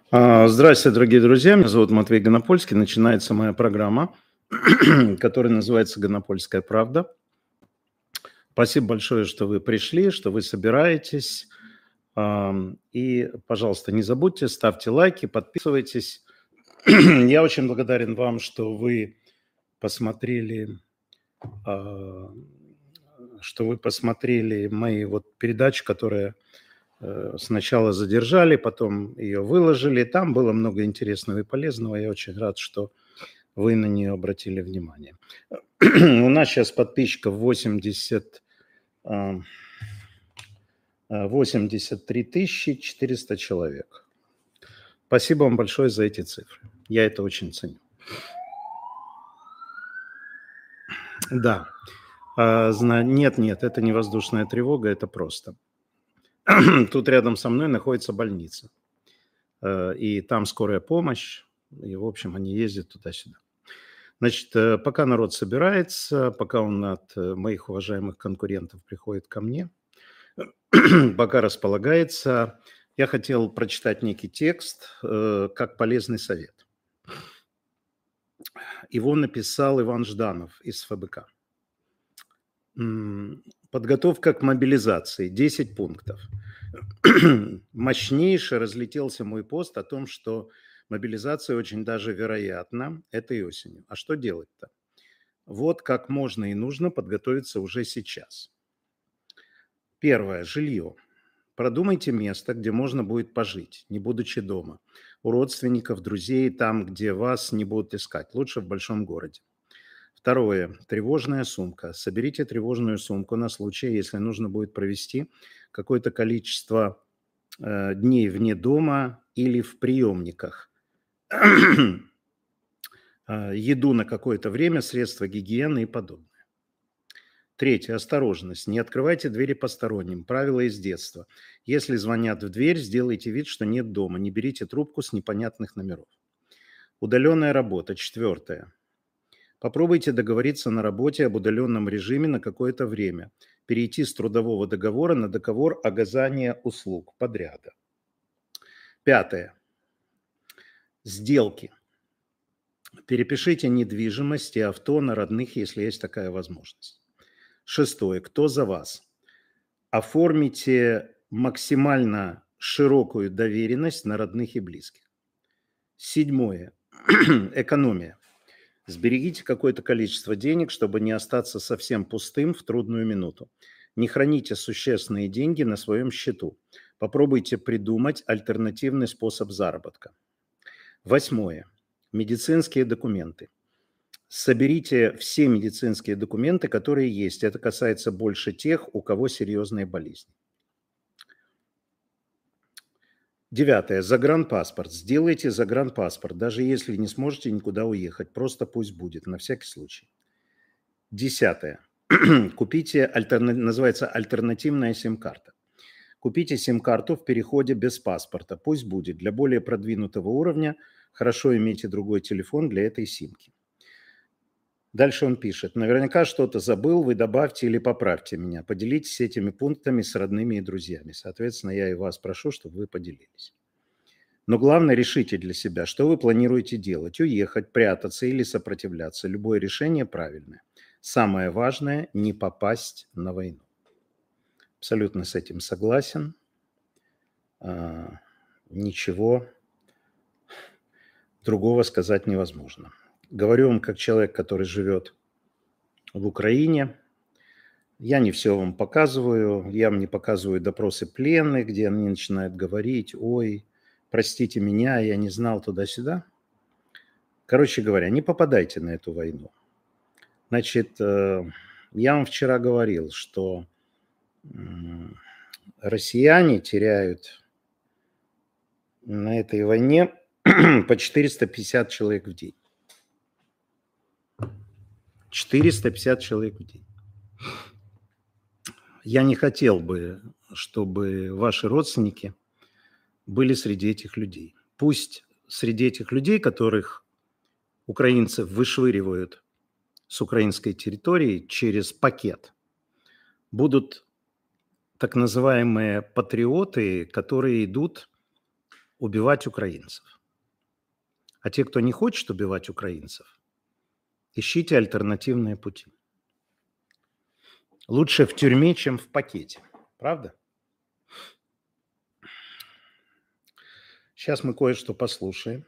Здравствуйте, дорогие друзья. Меня зовут Матвей Гонопольский. Начинается моя программа, которая называется «Гонопольская правда». Спасибо большое, что вы пришли, что вы собираетесь. И, пожалуйста, не забудьте, ставьте лайки, подписывайтесь. Я очень благодарен вам, что вы посмотрели, а, мои передачи, которые сначала задержали, потом ее выложили. Там было много интересного и полезного. Я очень рад, что вы на нее обратили внимание. У нас сейчас подписчиков 83 400 человек. Спасибо вам большое за эти цифры. Я это очень ценю. Да. Нет, это не воздушная тревога, это просто. Тут рядом со мной находится больница. И там скорая помощь. И, в общем, они ездят туда-сюда. Значит, пока народ собирается, пока он от моих уважаемых конкурентов приходит ко мне, пока располагается, я хотел прочитать некий текст как полезный совет. Его написал Иван Жданов из ФБК. Подготовка к мобилизации. 10 пунктов. Мощнейше разлетелся мой пост о том, что мобилизация очень даже вероятна этой осенью. А что делать-то? Вот как можно и нужно подготовиться уже сейчас. Первое. Жилье. Продумайте место, где можно будет пожить, не будучи дома. У родственников, друзей, там, где вас не будут искать. Лучше в большом городе. Второе. Тревожная сумка. Соберите тревожную сумку на случай, если нужно будет провести какое-то количество дней вне дома или в приемниках. Еду на какое-то время, средства гигиены и подобное. Третье. Осторожность. Не открывайте двери посторонним. Правило из детства. Если звонят в дверь, сделайте вид, что нет дома. Не берите трубку с непонятных номеров. Удаленная работа. Четвертое. Попробуйте договориться на работе об удаленном режиме на какое-то время. Перейти с трудового договора на договор оказания услуг подряда. Пятое. Сделки. Перепишите недвижимость и авто на родных, если есть такая возможность. Шестое. Кто за вас? Оформите максимально широкую доверенность на родных и близких. Седьмое. Экономия. Сберегите какое-то количество денег, чтобы не остаться совсем пустым в трудную минуту. Не храните существенные деньги на своем счету. Попробуйте придумать альтернативный способ заработка. Восьмое. Медицинские документы. Соберите все медицинские документы, которые есть. Это касается больше тех, у кого серьезные болезни. Девятое. Загранпаспорт. Сделайте загранпаспорт, даже если не сможете никуда уехать. Просто пусть будет, на всякий случай. Десятое. Купите, называется альтернативная сим-карта. Купите сим-карту в переходе без паспорта. Пусть будет. Для более продвинутого уровня хорошо иметь и другой телефон для этой симки. Дальше он пишет. Наверняка что-то забыл, вы добавьте или поправьте меня. Поделитесь этими пунктами с родными и друзьями. Соответственно, я и вас прошу, чтобы вы поделились. Но главное, решите для себя, что вы планируете делать. Уехать, прятаться или сопротивляться. Любое решение правильное. Самое важное – не попасть на войну. Абсолютно с этим согласен. Ничего другого сказать невозможно. Говорю вам как человек, который живет в Украине. Я не все вам показываю. Я вам не показываю допросы пленных, где они начинают говорить: ой, простите меня, я не знал туда-сюда. Короче говоря, не попадайте на эту войну. Значит, я вам вчера говорил, что россияне теряют на этой войне по 450 человек в день. 450 человек в день. Я не хотел бы, чтобы ваши родственники были среди этих людей. Пусть среди этих людей, которых украинцы вышвыривают с украинской территории через пакет, будут так называемые патриоты, которые идут убивать украинцев. А те, кто не хочет убивать украинцев, ищите альтернативные пути. Лучше в тюрьме, чем в пакете. Правда? Сейчас мы кое-что послушаем.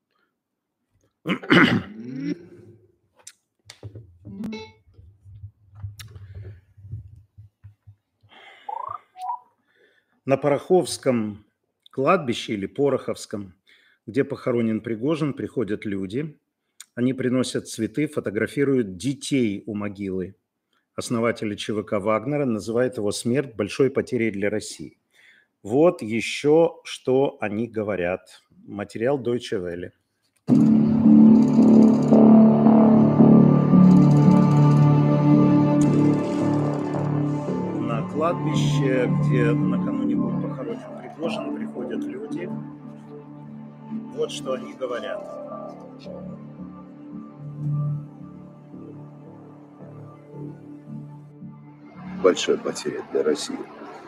На Пороховском кладбище или Пороховском, где похоронен Пригожин, приходят люди. Они приносят цветы, фотографируют детей у могилы основателя ЧВК Вагнера, называют его смерть большой потерей для России. Вот еще что они говорят. Материал Deutsche Welle. На кладбище, где накануне был похоронен Пригожин, приходят люди. Вот что они говорят. Большая потеря для России.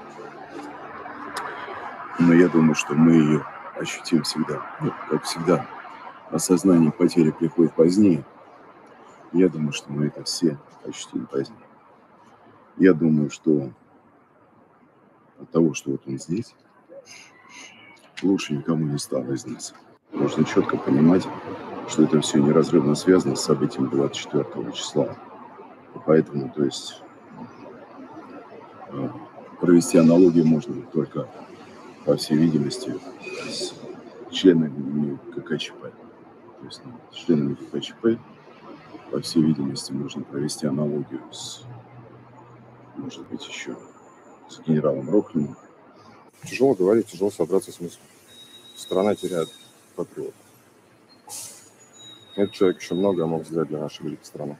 Но я думаю, что мы ее ощутим всегда. Ну, как всегда, осознание потери приходит позднее. Я думаю, что мы это все ощутим позднее. Я думаю, что от того, что вот он здесь, лучше никому не стало из нас. Нужно четко понимать, что это все неразрывно связано с событием 24 числа. И поэтому, то есть, провести аналогию можно только, по всей видимости, с членами ККЧП. То есть с членами ККЧП, по всей видимости, можно провести аналогию с, может быть, еще с генералом Рохлиным. Тяжело говорить, тяжело собраться с мыслью. Страна теряет патриот. Этот человек еще многое мог сделать для нашей великой страны.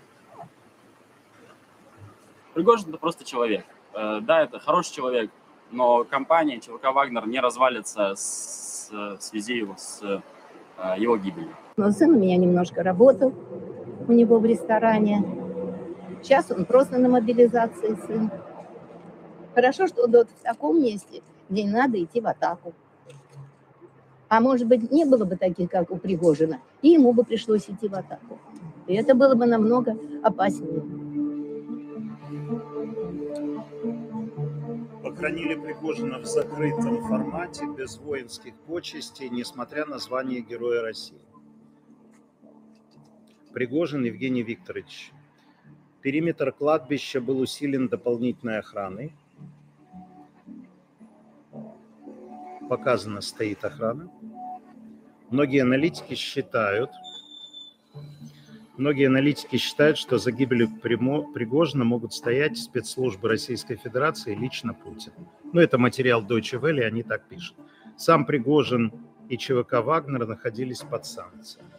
Пригожин – это просто человек. Да, это хороший человек, но компания ЧВК «Вагнер» не развалится в связи с его гибелью. Но сын у меня немножко работал у него в ресторане. Сейчас он просто на мобилизации, сын. Хорошо, что он в таком месте, где не надо идти в атаку. А может быть, не было бы таких, как у Пригожина, и ему бы пришлось идти в атаку. И это было бы намного опаснее. Похоронили Пригожина в закрытом формате, без воинских почестей, несмотря на звание Героя России. Пригожин Евгений Викторович. Периметр кладбища был усилен дополнительной охраной. Показано, стоит охрана. Многие аналитики считают, что за гибелью Пригожина могут стоять спецслужбы Российской Федерации и лично Путин. Ну, это материал Deutsche Welle, они так пишут. Сам Пригожин и ЧВК «Вагнер» находились под санкциями.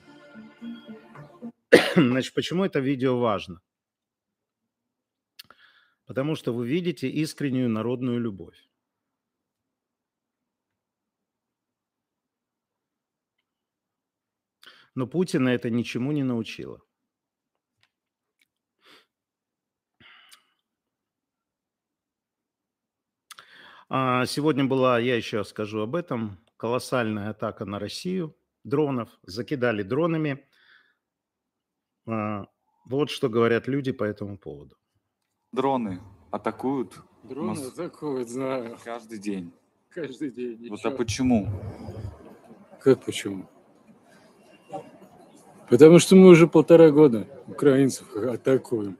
Значит, почему это видео важно? Потому что вы видите искреннюю народную любовь. Но Путина это ничему не научило. Сегодня была, я еще скажу об этом, колоссальная атака на Россию дронов. Закидали дронами. Вот что говорят люди по этому поводу. Дроны атакуют. Дроны атакуют, знаю. Каждый день. Каждый день. Вот а почему? Как почему? Потому что мы уже 1,5 года украинцев атакуем.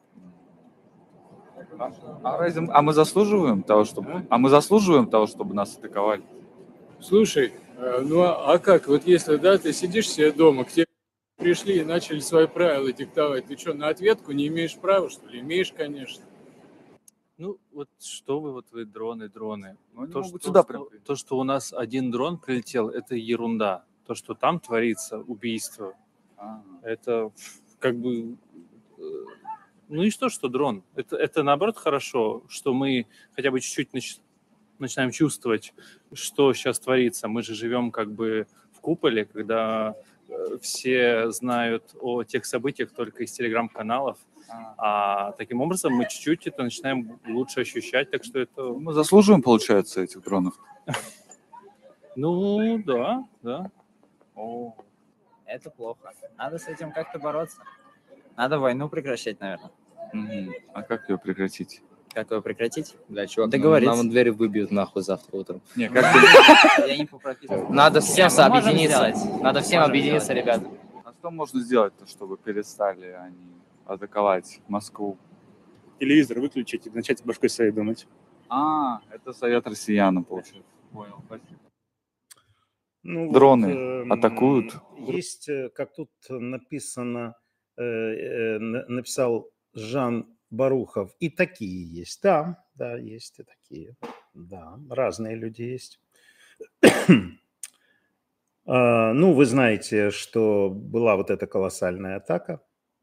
А мы заслуживаем того, чтобы нас атаковали? Слушай, ну а как? Вот если, да, ты сидишь себе дома, к тебе пришли и начали свои правила диктовать, ты что, на ответку не имеешь права, что ли? Имеешь, конечно. Ну, вот что вы дроны. Ну, То, что у нас один дрон прилетел, это ерунда. То, что там творится, убийство, это как бы... Ну и что дрон? Это наоборот хорошо, что мы хотя бы чуть-чуть начинаем чувствовать, что сейчас творится. Мы же живем как бы в куполе, когда все знают о тех событиях только из телеграм-каналов. А таким образом мы чуть-чуть это начинаем лучше ощущать, так что это... Мы заслуживаем, получается, этих дронов? Ну, да. О, это плохо. Надо с этим как-то бороться. Надо войну прекращать, наверное. Мгм. А как ее прекратить? Как ее прекратить? Да, чувак, Договориться. нам двери выбьют нахуй завтра утром. Не, как ты... Я не по прописке. Надо всем Мы можем объединиться. сделать. Надо всем Можем объединиться, сделать. ребята. А что можно сделать-то, чтобы перестали они атаковать Москву? Телевизор выключить и начать башкой своей думать. Это совет россиянам, получается. Понял, спасибо. Ну, Дроны атакуют. Есть, как тут написано, написал Жан Барухов, и такие есть. Да, есть и такие. Да, разные люди есть. Ну, вы знаете, что была вот эта колоссальная атака.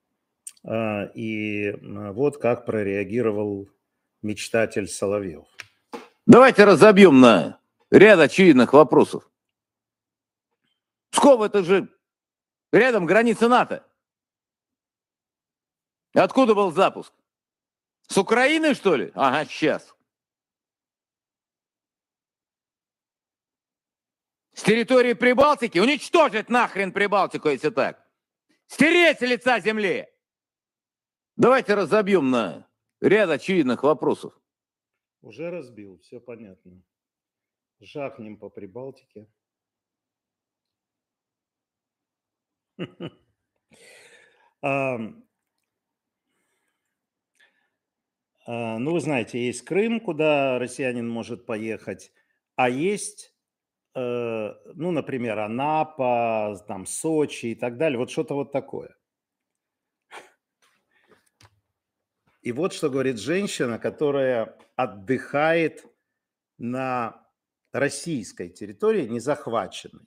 И вот как прореагировал мечтатель Соловьев. Давайте разобьем на ряд очевидных вопросов. Псков — это же рядом граница НАТО. Откуда был запуск? С Украины, что ли? Ага, сейчас. С территории Прибалтики? Уничтожить нахрен Прибалтику, если так. Стереть с лица земли. Давайте разобьем на ряд очевидных вопросов. Уже разбил, все понятно. Жахнем по Прибалтике. Ну, вы знаете, есть Крым, куда россиянин может поехать, а есть, ну, например, Анапа, там, Сочи и так далее. Вот что-то вот такое. И вот что говорит женщина, которая отдыхает на российской территории, не захваченной,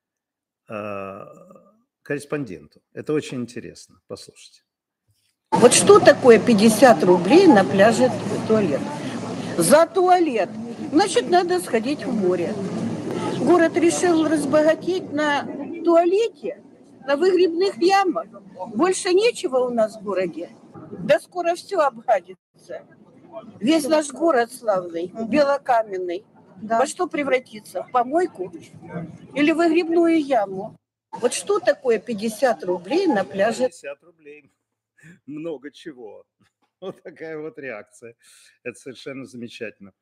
корреспонденту. Это очень интересно. Послушайте. Вот что такое 50 рублей на пляже туалет? За туалет. Значит, надо сходить в море. Город решил разбогатеть на туалете, на выгребных ямах. Больше нечего у нас в городе. Да скоро все обгадится. Весь наш город славный, белокаменный. Во что превратится? В помойку или в выгребную яму? Вот что такое 50 рублей на пляже? 50 рублей. Много чего. Вот такая вот реакция. Это совершенно замечательно.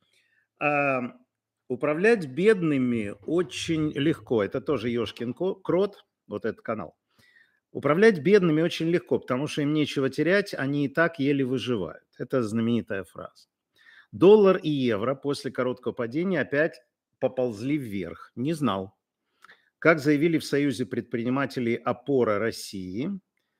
Управлять бедными очень легко. Это тоже Ёшкин крот, вот этот канал. Управлять бедными очень легко, потому что им нечего терять, они и так еле выживают. Это знаменитая фраза. Доллар и евро после короткого падения опять поползли вверх. Не знал. Как заявили в Союзе предпринимателей «Опора России»,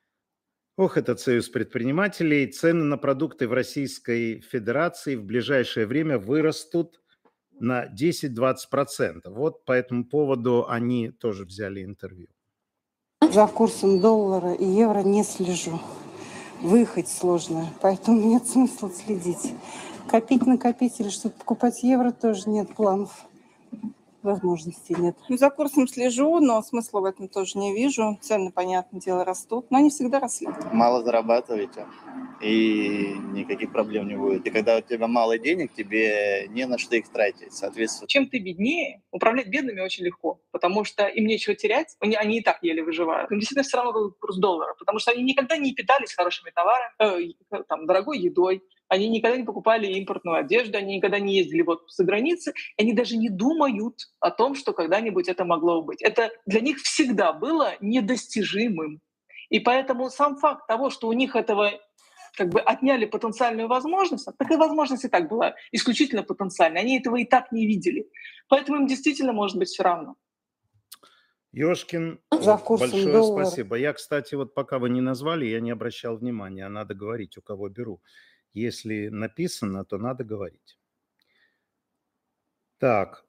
этот союз предпринимателей, цены на продукты в Российской Федерации в ближайшее время вырастут на 10-20%. Вот по этому поводу они тоже взяли интервью. За курсом доллара и евро не слежу. Выехать сложно, поэтому нет смысла следить. Копить накопители, чтобы покупать евро, тоже нет планов. Возможностей нет. За курсом слежу, но смысла в этом тоже не вижу. Цены, понятное дело, растут, но они всегда росли. Мало зарабатываете, и никаких проблем не будет. И когда у тебя мало денег, тебе не на что их тратить, соответственно. Чем ты беднее, управлять бедными очень легко, потому что им нечего терять, они и так еле выживают. Им действительно все равно был курс доллара, потому что они никогда не питались хорошими товарами, дорогой едой. Они никогда не покупали импортную одежду, они никогда не ездили в отпуск за границей, они даже не думают о том, что когда-нибудь это могло быть. Это для них всегда было недостижимым. И поэтому сам факт того, что у них этого отняли потенциальную возможность, такая возможность и так была исключительно потенциальной, они этого и так не видели. Поэтому им действительно может быть все равно. Ёшкин, большое доллара. Спасибо. Я, кстати, вот пока вы не назвали, я не обращал внимания, а надо говорить, у кого беру. Если написано, то надо говорить. Так.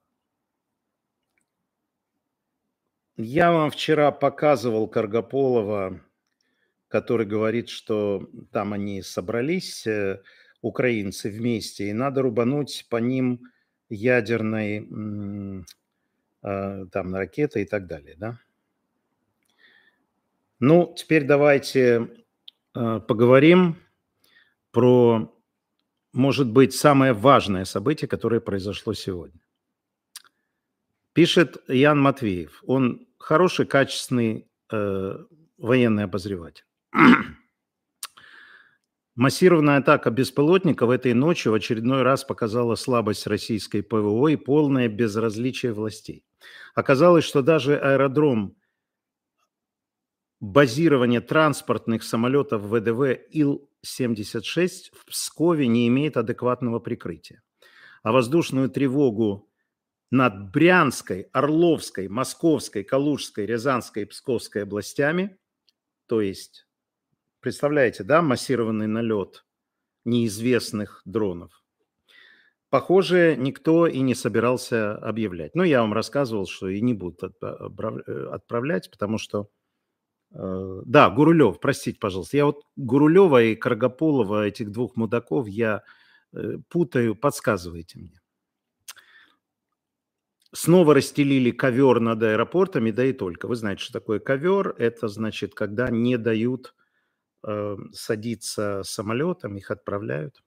Я вам вчера показывал Каргополова, который говорит, что там они собрались, украинцы, вместе, и надо рубануть по ним ядерной там ракетой и так далее, да? Ну, теперь давайте поговорим про, может быть, самое важное событие, которое произошло сегодня. Пишет Ян Матвеев. Он хороший, качественный военный обозреватель. Массированная атака беспилотников этой ночью в очередной раз показала слабость российской ПВО и полное безразличие властей. Оказалось, что даже аэродром базирования транспортных самолетов ВДВ Ил-76 в Пскове не имеет адекватного прикрытия. А воздушную тревогу над Брянской, Орловской, Московской, Калужской, Рязанской и Псковской областями, то есть, представляете, да, массированный налет неизвестных дронов, похоже, никто и не собирался объявлять. Но я вам рассказывал, что и не будут отправлять, потому что, да, Гурулев, простите, пожалуйста, я вот Гурулева и Каргополова, этих двух мудаков, я путаю, подсказывайте мне. Снова расстелили ковер над аэропортами, да и только. Вы знаете, что такое ковер? Это значит, когда не дают садиться самолетом, их отправляют.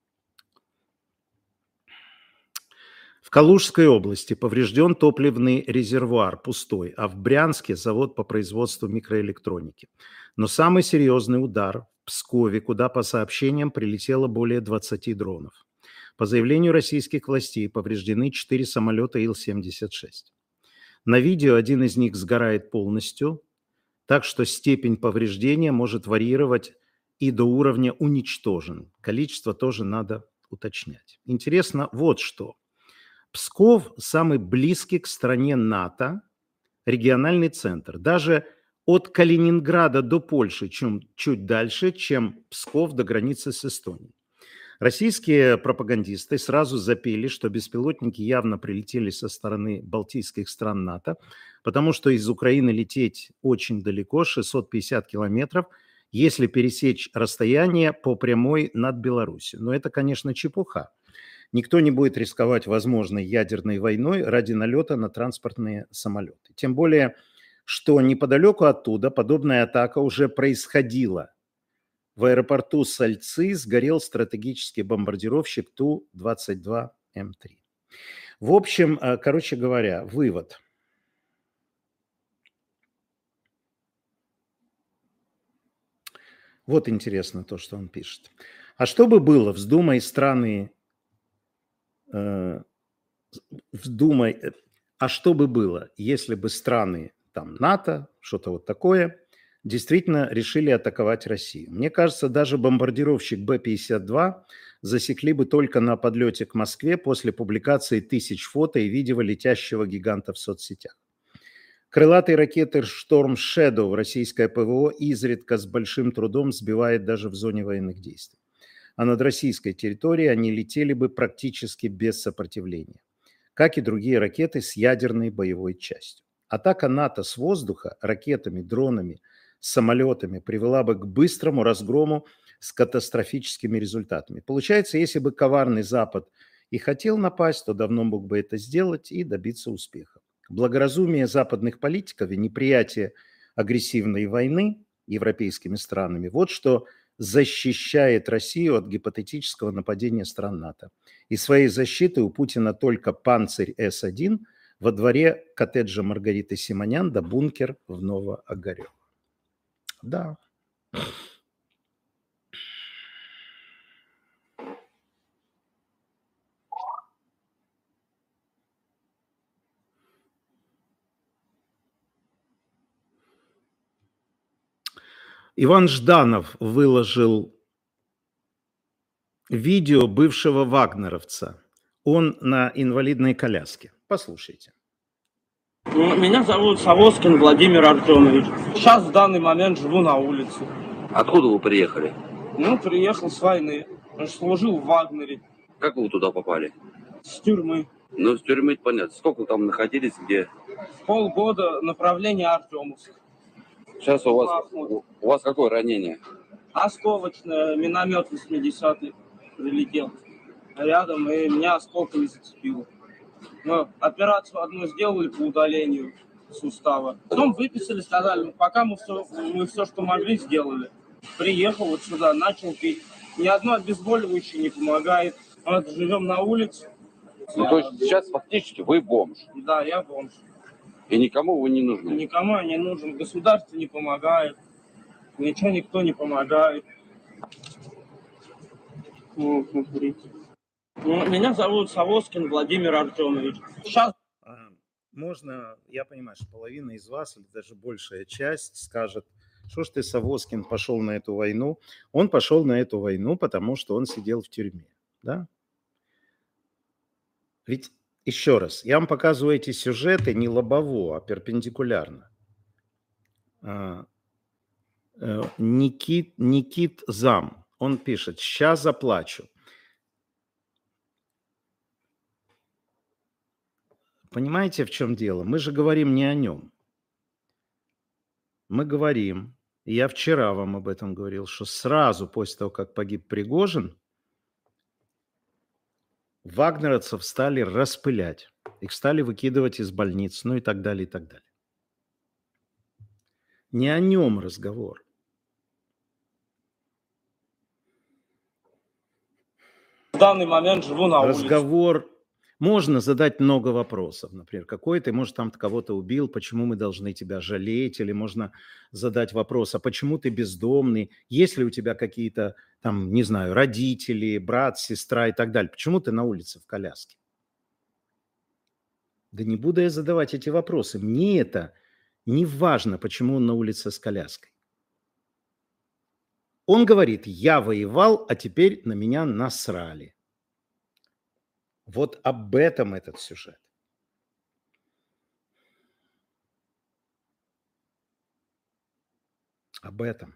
В Калужской области поврежден топливный резервуар, пустой, а в Брянске завод по производству микроэлектроники. Но самый серьезный удар в Пскове, куда по сообщениям прилетело более 20 дронов. По заявлению российских властей повреждены 4 самолета Ил-76. На видео один из них сгорает полностью, так что степень повреждения может варьировать и до уровня уничтожен. Количество тоже надо уточнять. Интересно вот что. Псков самый близкий к стране НАТО региональный центр. Даже от Калининграда до Польши чуть дальше, чем Псков до границы с Эстонией. Российские пропагандисты сразу запели, что беспилотники явно прилетели со стороны балтийских стран НАТО, потому что из Украины лететь очень далеко, 650 километров, если пересечь расстояние по прямой над Беларусью. Но это, конечно, чепуха. Никто не будет рисковать возможной ядерной войной ради налета на транспортные самолеты. Тем более, что неподалеку оттуда подобная атака уже происходила. В аэропорту Сальцы сгорел стратегический бомбардировщик Ту-22М3. В общем, короче говоря, вывод. Вот интересно то, что он пишет. А что бы было, вздумай страны... а что бы было, если бы страны там НАТО, что-то вот такое, действительно решили атаковать Россию? Мне кажется, даже бомбардировщик Б-52 засекли бы только на подлете к Москве после публикации тысяч фото и видео летящего гиганта в соцсетях. Крылатые ракеты «Шторм Шэдоу» российское ПВО изредка с большим трудом сбивает даже в зоне военных действий. А над российской территорией они летели бы практически без сопротивления, как и другие ракеты с ядерной боевой частью. Атака НАТО с воздуха ракетами, дронами, самолетами привела бы к быстрому разгрому с катастрофическими результатами. Получается, если бы коварный Запад и хотел напасть, то давно мог бы это сделать и добиться успеха. Благоразумие западных политиков и неприятие агрессивной войны европейскими странами – вот что защищает Россию от гипотетического нападения стран НАТО. И своей защиты у Путина только панцирь С-1 во дворе коттеджа Маргариты Симонян да бункер в Новоогарёво. Да. Иван Жданов выложил видео бывшего вагнеровца. Он на инвалидной коляске. Послушайте. Меня зовут Савоскин Владимир Артемович. Сейчас в данный момент живу на улице. Откуда вы приехали? Ну, приехал с войны. Служил в Вагнере. Как вы туда попали? С тюрьмы. Ну, с тюрьмы понятно. Сколько там находились, где? Полгода, направление Артемовск. Сейчас у вас какое ранение? Осколочное, миномет 80-й прилетел рядом, и меня осколками зацепило. Но операцию одну сделали по удалению сустава. Потом выписали, сказали, пока мы все, что могли, сделали. Приехал вот сюда, начал пить. Ни одно обезболивающее не помогает. Вот живем на улице, Ну, то есть сейчас фактически вы бомж. Да, я бомж. И никому вы не нужны. Никому я не нужен. Государство не помогает. Ничего никто не помогает. Ну, смотрите. Ну, меня зовут Савоскин Владимир Артемович. Сейчас. Можно, я понимаю, что половина из вас, или даже большая часть, скажет, что ж ты, Савоскин, пошел на эту войну. Он пошел на эту войну, потому что он сидел в тюрьме. Да? Ведь, еще раз, я вам показываю эти сюжеты не лобово, а перпендикулярно. Никит Зам, он пишет, сейчас заплачу. Понимаете, в чем дело? Мы же говорим не о нем. Мы говорим, и я вчера вам об этом говорил, что сразу после того, как погиб Пригожин, вагнеровцев стали распылять. Их стали выкидывать из больниц, ну и так далее, и так далее. Не о нем разговор. В данный момент живу на улице. Разговор. Можно задать много вопросов. Например, какой ты, может, там кого-то убил, почему мы должны тебя жалеть? Или можно задать вопрос, а почему ты бездомный? Есть ли у тебя какие-то, там, не знаю, родители, брат, сестра и так далее? Почему ты на улице в коляске? Да не буду я задавать эти вопросы. Мне это не важно, почему он на улице с коляской. Он говорит, я воевал, а теперь на меня насрали. Вот об этом этот сюжет. Об этом.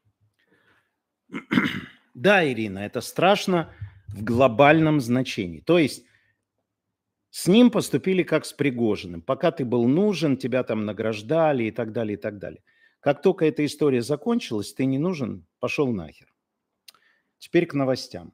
Да, Ирина, это страшно в глобальном значении. То есть с ним поступили как с Пригожиным. Пока ты был нужен, тебя там награждали и так далее, и так далее. Как только эта история закончилась, ты не нужен, пошел нахер. Теперь к новостям.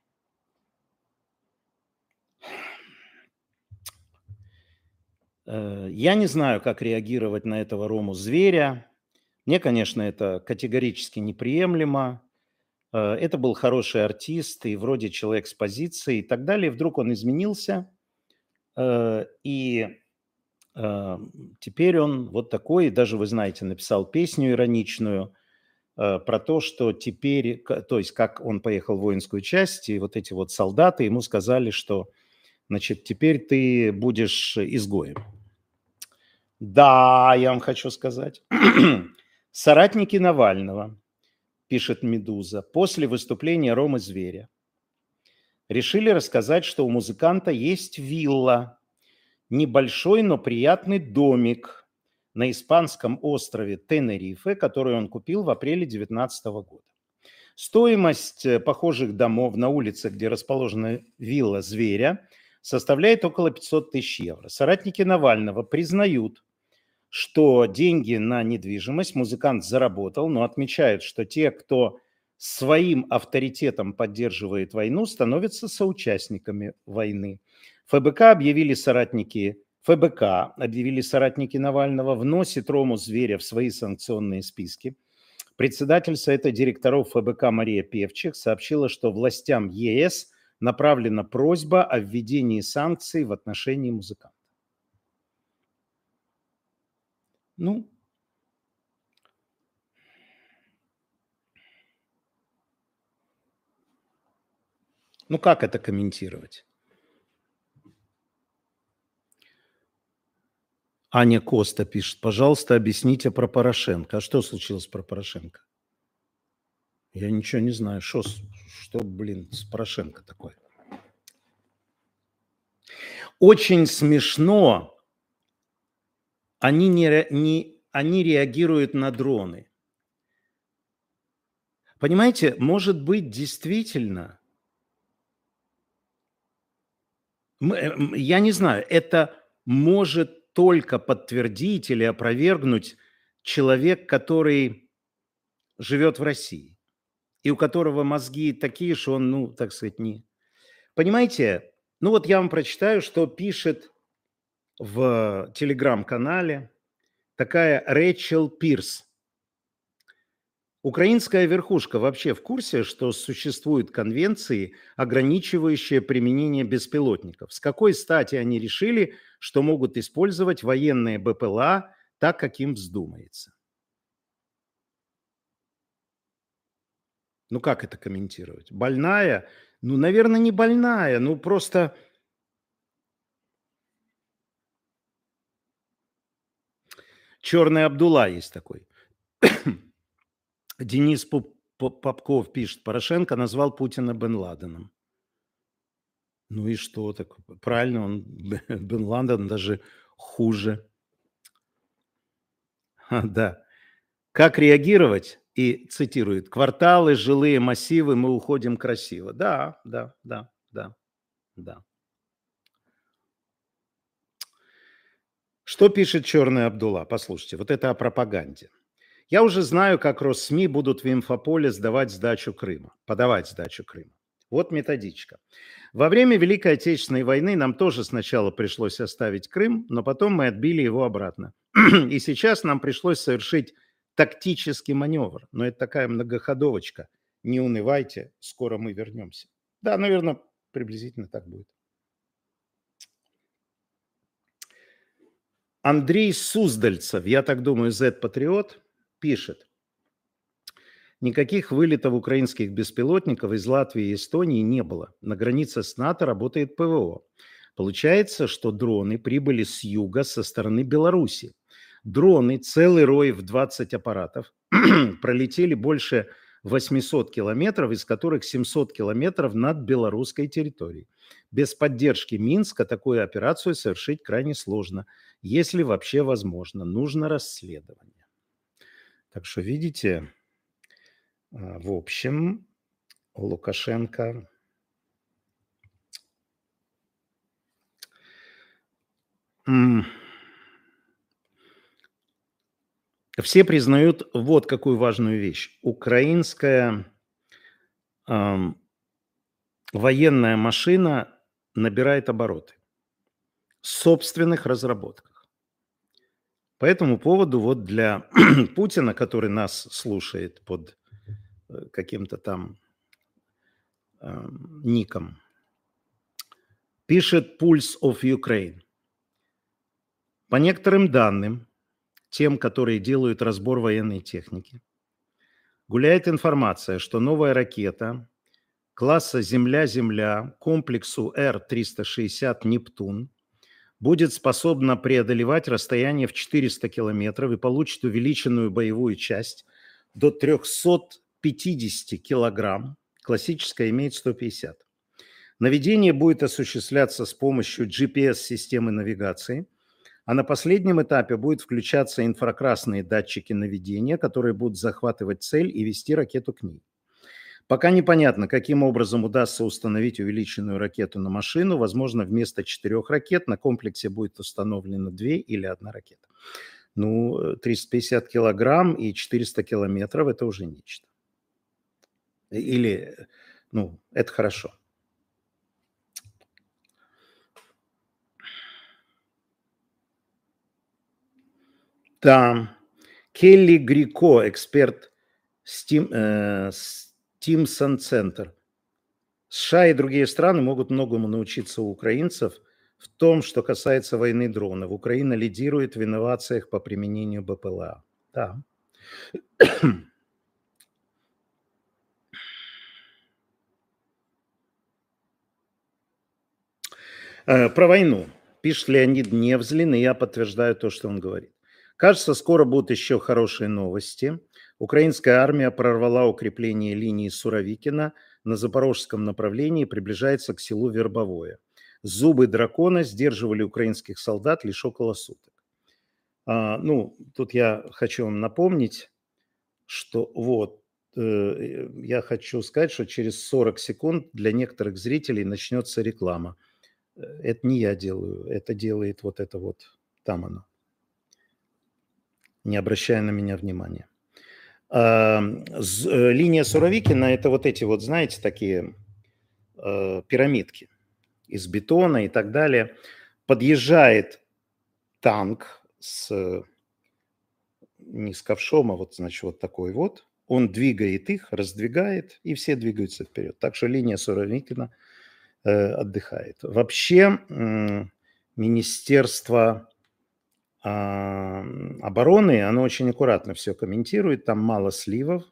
Я не знаю, как реагировать на этого Рому Зверя. Мне, конечно, это категорически неприемлемо. Это был хороший артист и вроде человек с позицией и так далее. Вдруг он изменился, и теперь он вот такой. Даже, вы знаете, написал песню ироничную про то, что теперь, то есть как он поехал в воинскую часть, и вот эти вот солдаты ему сказали, что, значит, теперь ты будешь изгоем. Да, я вам хочу сказать. Соратники Навального, пишет «Медуза», после выступления Ромы Зверя решили рассказать, что у музыканта есть вилла, небольшой, но приятный домик на испанском острове Тенерифе, который он купил в апреле 2019 года. Стоимость похожих домов на улице, где расположена вилла Зверя, составляет около 500 тысяч евро. Соратники Навального признают, что деньги на недвижимость музыкант заработал, но отмечают, что те, кто своим авторитетом поддерживает войну, становятся соучастниками войны. ФБК объявили соратники Навального, вносит Рому Зверя в свои санкционные списки. Председатель Совета директоров ФБК Мария Певчих сообщила, что властям ЕС направлена просьба о введении санкций в отношении музыканта. Ну, как это комментировать? Аня Коста пишет, пожалуйста, объясните про Порошенко. А что случилось про Порошенко? Я ничего не знаю. Что, с Порошенко такое? Очень смешно. Они реагируют на дроны. Понимаете, может быть, действительно, я не знаю, это может только подтвердить или опровергнуть человек, который живет в России, и у которого мозги такие, что он, так сказать, не... Понимаете, вот я вам прочитаю, что пишет в телеграм-канале такая Рэйчел Пирс. Украинская верхушка вообще в курсе, что существуют конвенции, ограничивающие применение беспилотников? С какой стати они решили, что могут использовать военные БПЛА так, как им вздумается? Ну, как это комментировать? Больная? Ну, наверное, не больная, ну, просто... Черный Абдулла есть такой. Денис Попков пишет, Порошенко назвал Путина Бен Ладеном. Ну и что? Так правильно, он Бен Ладен даже хуже. Да. Как реагировать? И цитирует, кварталы, жилые массивы, мы уходим красиво. Да. Что пишет Черный Абдулла? Послушайте, вот это о пропаганде. Я уже знаю, как Россми будут в инфополе подавать сдачу Крыма. Вот методичка. Во время Великой Отечественной войны нам тоже сначала пришлось оставить Крым, но потом мы отбили его обратно. И сейчас нам пришлось совершить тактический маневр. Но это такая многоходовочка. Не унывайте, скоро мы вернемся. Да, наверное, приблизительно так будет. Андрей Суздальцев, я так думаю, Z-патриот, пишет. Никаких вылетов украинских беспилотников из Латвии и Эстонии не было. На границе с НАТО работает ПВО. Получается, что дроны прибыли с юга, со стороны Беларуси. Дроны, целый рой в 20 аппаратов, пролетели больше 800 километров, из которых 700 километров над белорусской территорией. Без поддержки Минска такую операцию совершить крайне сложно, если вообще возможно. Нужно расследование. Так что, видите, в общем, Лукашенко все признают вот какую важную вещь. Украинская военная машина набирает обороты в собственных разработках. По этому поводу вот для Путина, который нас слушает под каким-то там ником, пишет Pulse of Ukraine. По некоторым данным, тем, которые делают разбор военной техники, гуляет информация, что новая ракета класса Земля-Земля комплексу Р-360 «Нептун» будет способна преодолевать расстояние в 400 километров и получит увеличенную боевую часть до 350 килограмм. Классическая имеет 150. Наведение будет осуществляться с помощью GPS-системы навигации, а на последнем этапе будут включаться инфракрасные датчики наведения, которые будут захватывать цель и вести ракету к ней. Пока непонятно, каким образом удастся установить увеличенную ракету на машину. Возможно, вместо 4 ракет на комплексе будет установлено 2 или 1 ракета. Ну, 350 килограмм и 400 километров – это уже нечто. Или, ну, это хорошо. Да. Келли Грико, эксперт Тимсон Центр. США и другие страны могут многому научиться у украинцев в том, что касается войны дронов. Украина лидирует в инновациях по применению БПЛА. Да. Про войну. Пишет Леонид Невзлин, и я подтверждаю то, что он говорит. Кажется, скоро будут еще хорошие новости. Украинская армия прорвала укрепление линии Суровикина на запорожском направлении и приближается к селу Вербовое. Зубы дракона сдерживали украинских солдат лишь около суток. Ну, тут я хочу вам напомнить, что вот, я хочу сказать, что через 40 секунд для некоторых зрителей начнется реклама. Это не я делаю, это делает вот это вот, там оно. Не обращая на меня внимания. Линия Суровикина – это вот эти вот, знаете, такие пирамидки из бетона и так далее. Подъезжает танк не с ковшом, а вот, значит, вот такой вот. он двигает их, раздвигает, и все двигаются вперед. Так что линия Суровикина отдыхает. Вообще Министерство обороны, оно очень аккуратно все комментирует, там мало сливов.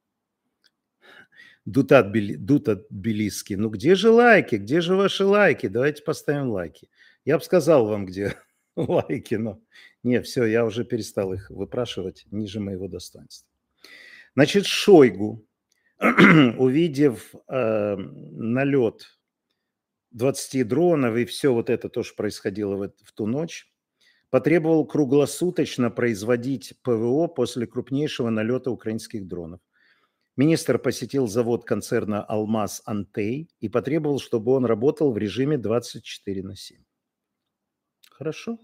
Дутат Тбилисский. Ну где же лайки? Где же ваши лайки? Давайте поставим лайки. Я бы сказал вам, где лайки, но не, все, я уже перестал их выпрашивать ниже моего достоинства. Значит, Шойгу, увидев налет 20 дронов и все вот это тоже происходило в ту ночь, потребовал круглосуточно производить ПВО после крупнейшего налета украинских дронов. Министр посетил завод концерна «Алмаз Антей» и потребовал, чтобы он работал в режиме 24/7. Хорошо.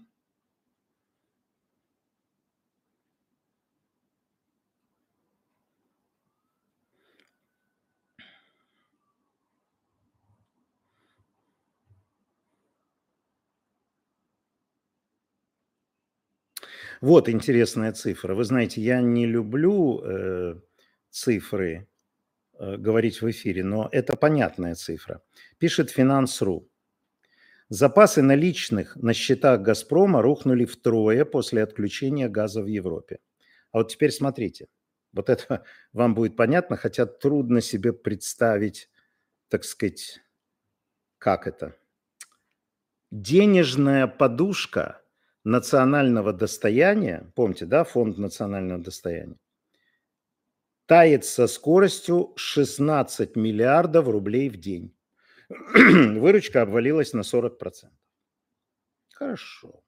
Вот интересная цифра. Вы знаете, я не люблю цифры говорить в эфире, но это понятная цифра. Пишет Финанс.ру. Запасы наличных на счетах «Газпрома» рухнули втрое после отключения газа в Европе. А вот теперь смотрите. Вот это вам будет понятно, хотя трудно себе представить, так сказать, как это. Денежная подушка национального достояния, помните, да, фонд национального достояния, тает со скоростью 16 миллиардов рублей в день. Выручка обвалилась на 40%. Хорошо.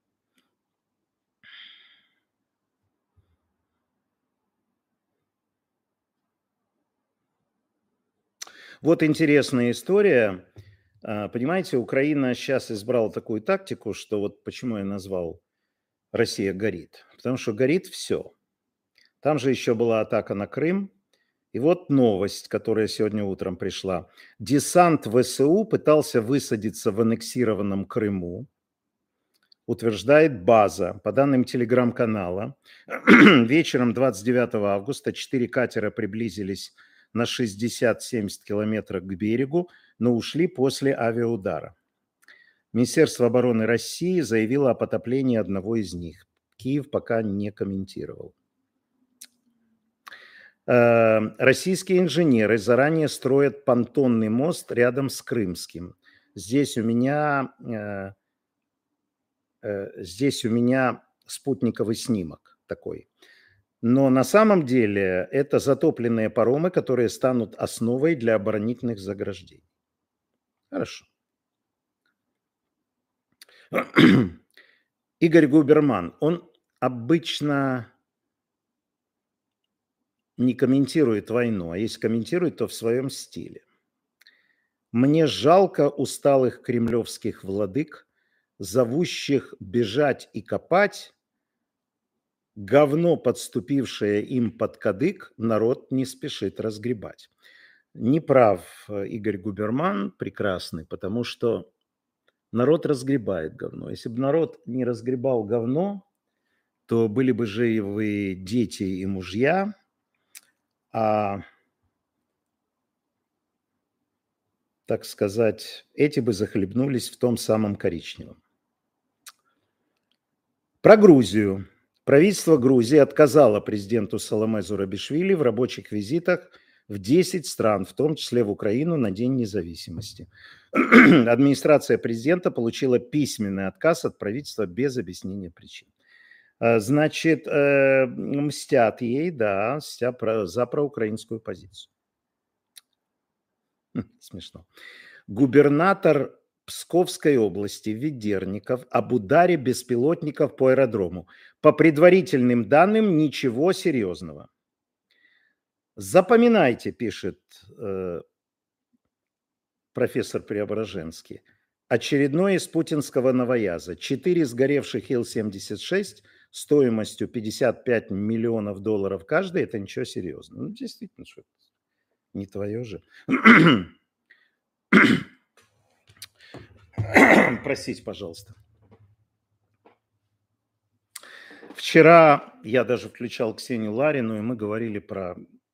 Вот интересная история. Понимаете, Украина сейчас избрала такую тактику, что вот почему я назвал «Россия горит». Потому что горит все. Там же еще была атака на Крым. И вот новость, которая сегодня утром пришла. Десант ВСУ пытался высадиться в аннексированном Крыму, утверждает база. По данным телеграм-канала, вечером 29 августа 4 катера приблизились на 60-70 километров к берегу, но ушли после авиаудара. Министерство обороны России заявило о потоплении одного из них. Киев пока не комментировал. Российские инженеры заранее строят понтонный мост рядом с Крымским. Здесь у меня спутниковый снимок такой. Но на самом деле это затопленные паромы, которые станут основой для оборонительных заграждений. Хорошо. Игорь Губерман, он обычно не комментирует войну, а если комментирует, то в своем стиле. Мне жалко усталых кремлевских владык, зовущих бежать и копать, говно, подступившее им под кадык, народ не спешит разгребать. Не прав Игорь Губерман, прекрасный, потому что народ разгребает говно. Если бы народ не разгребал говно, то были бы живы дети и мужья, а, так сказать, эти бы захлебнулись в том самом коричневом. Про Грузию. Правительство Грузии отказало президенту Саломе Зурабишвили в рабочих визитах в 10 стран, в том числе в Украину, на День независимости. Администрация президента получила письменный отказ от правительства без объяснения причин. Значит, мстят ей, да, за проукраинскую позицию. Смешно. Губернатор Псковской области Ведерников об ударе беспилотников по аэродрому. По предварительным данным, ничего серьезного. Запоминайте, пишет профессор Преображенский, очередной из путинского новояза. 4 сгоревших Ил-76 стоимостью $55 миллионов каждый, это ничего серьезного. Ну, действительно, что не твое же. Простите, пожалуйста. Вчера я даже включал Ксению Ларину, и мы говорили про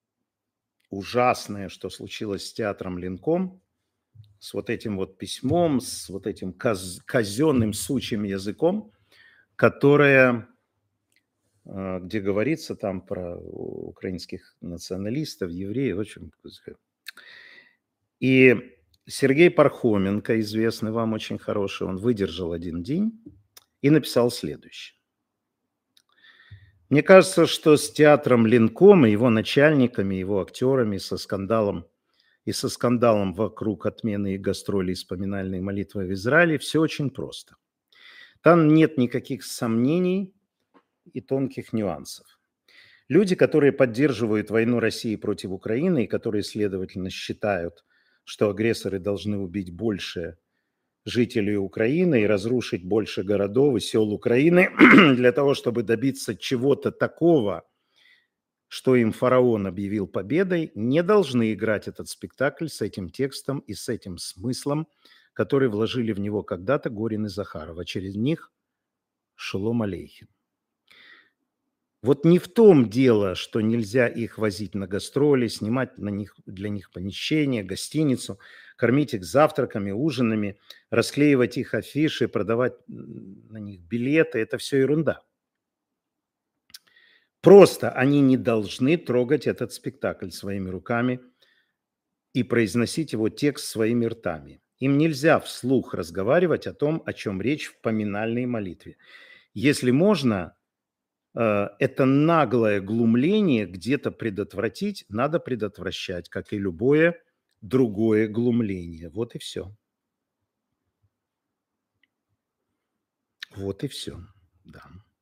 ужасное, что случилось с театром Ленком, с вот этим вот письмом, с вот этим казенным сучьим языком, которое, где говорится там про украинских националистов, евреев, в общем. И Сергей Пархоменко, известный вам, очень хороший, он выдержал один день и написал следующее. Мне кажется, что с театром Ленком и его начальниками, его актерами, со скандалом вокруг отмены их гастролей с поминальной молитвой в Израиле все очень просто. Там нет никаких сомнений и тонких нюансов. Люди, которые поддерживают войну России против Украины и которые, следовательно, считают, что агрессоры должны убить больше жителей Украины и разрушить больше городов и сел Украины для того, чтобы добиться чего-то такого, что им фараон объявил победой, не должны играть этот спектакль с этим текстом и с этим смыслом, который вложили в него когда-то Горин и Захаров, а через них Шолом Алейхим. Вот не в том дело, что нельзя их возить на гастроли, снимать для них помещение, гостиницу, кормить их завтраками, ужинами, расклеивать их афиши, продавать на них билеты. Это все ерунда. Просто они не должны трогать этот спектакль своими руками и произносить его текст своими ртами. Им нельзя вслух разговаривать о том, о чем речь в поминальной молитве. Если можно это наглое глумление где-то предотвратить, надо предотвращать, как и любое другое глумление. Вот и все. Вот и все, да.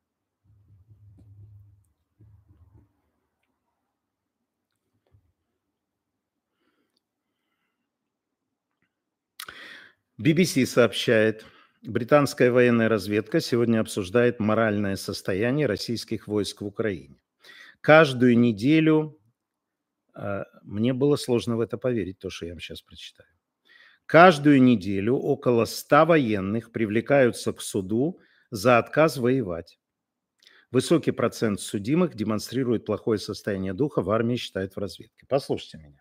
BBC сообщает, британская военная разведка сегодня обсуждает моральное состояние российских войск в Украине. Каждую неделю, мне было сложно в это поверить, то, что я вам сейчас прочитаю. Каждую неделю около 100 военных привлекаются к суду за отказ воевать. Высокий процент судимых демонстрирует плохое состояние духа в армии, считают в разведке. Послушайте меня.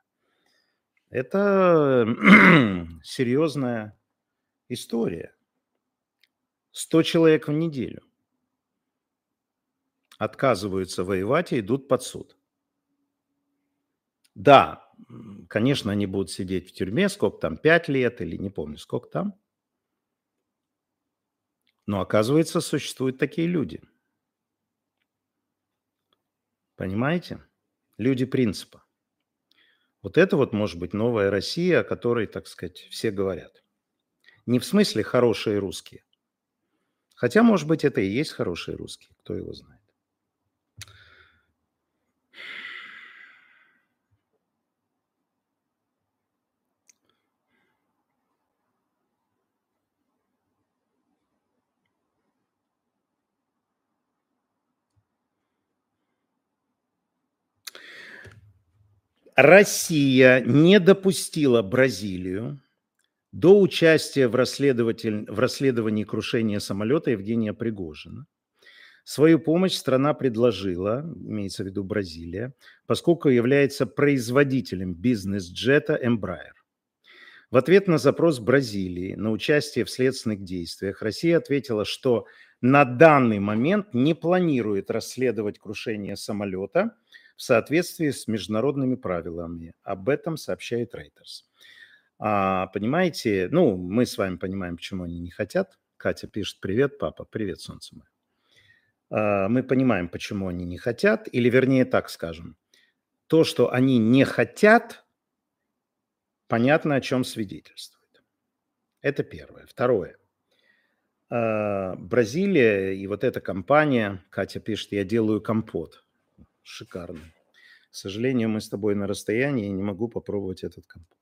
Это серьезная история. 100 человек в неделю отказываются воевать и идут под суд. Да, конечно, они будут сидеть в тюрьме, сколько там, 5 лет или не помню, сколько там. Но, оказывается, существуют такие люди. Понимаете? Люди принципа. Вот это вот может быть новая Россия, о которой, так сказать, все говорят. Не в смысле хорошие русские. Хотя, может быть, это и есть хорошие русские, кто его знает. Россия не допустила Бразилию до участия в расследовании крушения самолета Евгения Пригожина. Свою помощь страна предложила, имеется в виду Бразилия, поскольку является производителем бизнес-джета Embraer. В ответ на запрос Бразилии на участие в следственных действиях Россия ответила, что на данный момент не планирует расследовать крушение самолета в соответствии с международными правилами. Об этом сообщает Reuters. Понимаете, мы с вами понимаем, почему они не хотят. Катя пишет: привет, папа, привет, солнце мое. Мы понимаем, почему они не хотят, или вернее так скажем, то, что они не хотят, понятно, о чем свидетельствует. Это первое. Второе. Бразилия и вот эта компания, Катя пишет, я делаю компот. Шикарно. К сожалению, мы с тобой на расстоянии, и не могу попробовать этот компот.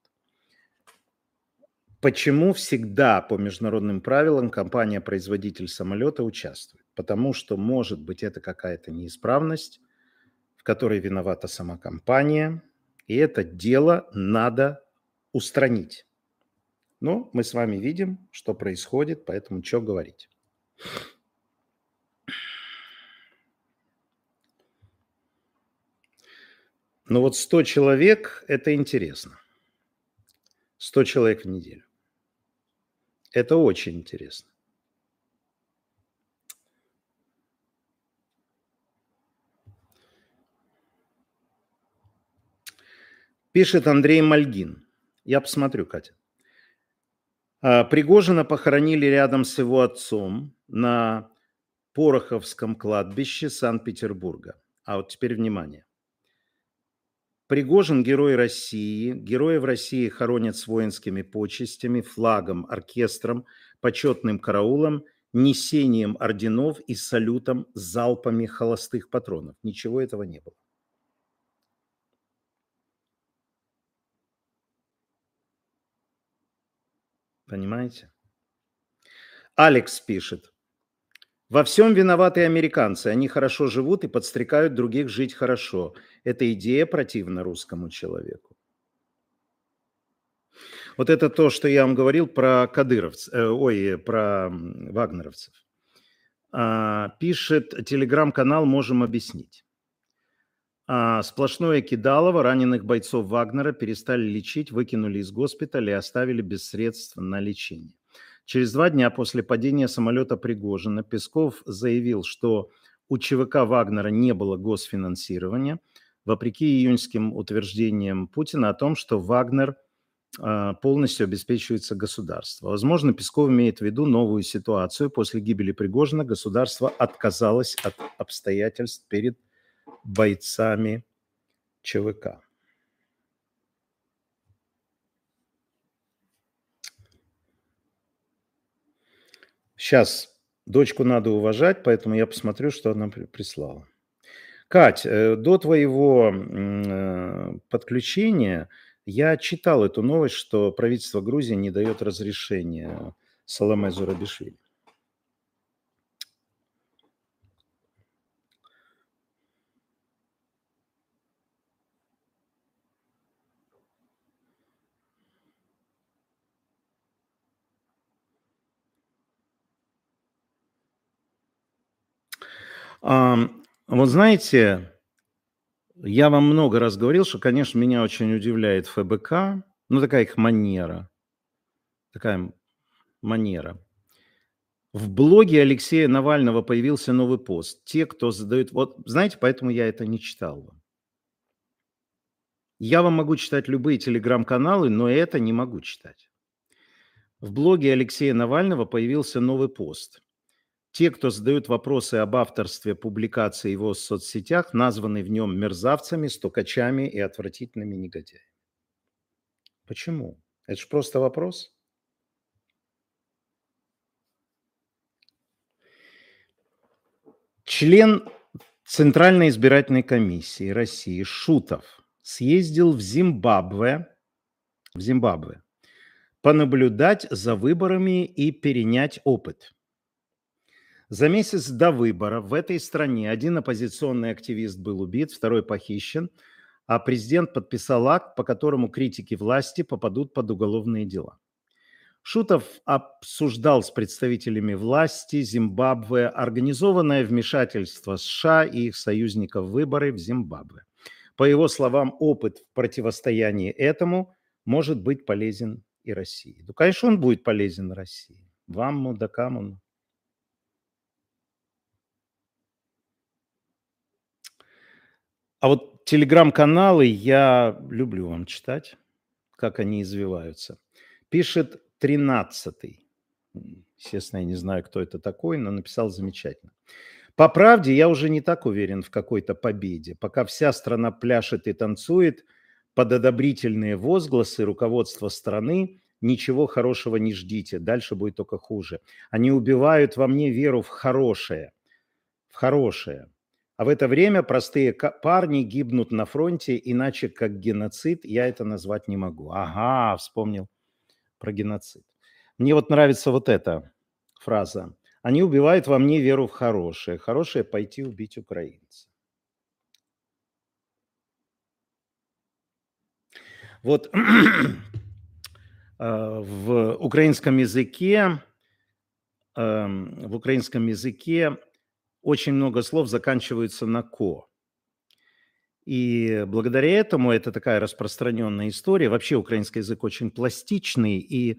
Почему всегда по международным правилам компания-производитель самолета участвует? Потому что, может быть, это какая-то неисправность, в которой виновата сама компания, и это дело надо устранить. Но мы с вами видим, что происходит, поэтому что говорить. Но вот 100 человек – это интересно. 100 человек в неделю. Это очень интересно. Пишет Андрей Мальгин. Я посмотрю, Катя. Пригожина похоронили рядом с его отцом на Пороховском кладбище Санкт-Петербурга. А вот теперь внимание. Пригожин – герой России. Героев России хоронят с воинскими почестями, флагом, оркестром, почетным караулом, несением орденов и салютом с залпами холостых патронов. Ничего этого не было. Понимаете? Алекс пишет. Во всем виноваты американцы. Они хорошо живут и подстрекают других жить хорошо. Эта идея противна русскому человеку. Вот это то, что я вам говорил про про вагнеровцев. Пишет телеграм-канал «Можем объяснить». Сплошное кидалово, раненых бойцов Вагнера перестали лечить, выкинули из госпиталя и оставили без средств на лечение. Через 2 дня после падения самолета Пригожина Песков заявил, что у ЧВК Вагнера не было госфинансирования, вопреки июньским утверждениям Путина о том, что Вагнер полностью обеспечивается государством. Возможно, Песков имеет в виду новую ситуацию. После гибели Пригожина государство отказалось от обстоятельств перед бойцами ЧВК. Сейчас дочку надо уважать, поэтому я посмотрю, что она прислала. Кать, до твоего подключения я читал эту новость, что правительство Грузии не дает разрешения Саломе Зурабишвили. Вот знаете, я вам много раз говорил, что, конечно, меня очень удивляет ФБК, ну, такая их манера, такая манера. В блоге Алексея Навального появился новый пост. Те, кто задают... Вот, знаете, поэтому я это не читал. Я вам могу читать любые телеграм-каналы, но это не могу читать. В блоге Алексея Навального появился новый пост. Те, кто задают вопросы об авторстве публикации его в соцсетях, названы в нем мерзавцами, стукачами и отвратительными негодяями. Почему? Это же просто вопрос. Член Центральной избирательной комиссии России Шутов съездил в Зимбабве понаблюдать за выборами и перенять опыт. За месяц до выборов в этой стране один оппозиционный активист был убит, второй похищен, а президент подписал акт, по которому критики власти попадут под уголовные дела. Шутов обсуждал с представителями власти Зимбабве организованное вмешательство США и их союзников в выборы в Зимбабве. По его словам, опыт в противостоянии этому может быть полезен и России. Ну, конечно, он будет полезен России. Вам, мудакам, он... А вот телеграм-каналы я люблю вам читать, как они извиваются. Пишет 13-й. Естественно, я не знаю, кто это такой, но написал замечательно. По правде, я уже не так уверен в какой-то победе. Пока вся страна пляшет и танцует под одобрительные возгласы руководства страны, ничего хорошего не ждите, дальше будет только хуже. Они убивают во мне веру в хорошее. А в это время простые парни гибнут на фронте, иначе как геноцид я это назвать не могу. Ага, вспомнил про геноцид. Мне вот нравится вот эта фраза. Они убивают во мне веру в хорошее. Хорошее пойти убить украинца. Вот в украинском языке очень много слов заканчиваются на «ко». И благодаря этому это такая распространенная история. Вообще украинский язык очень пластичный, и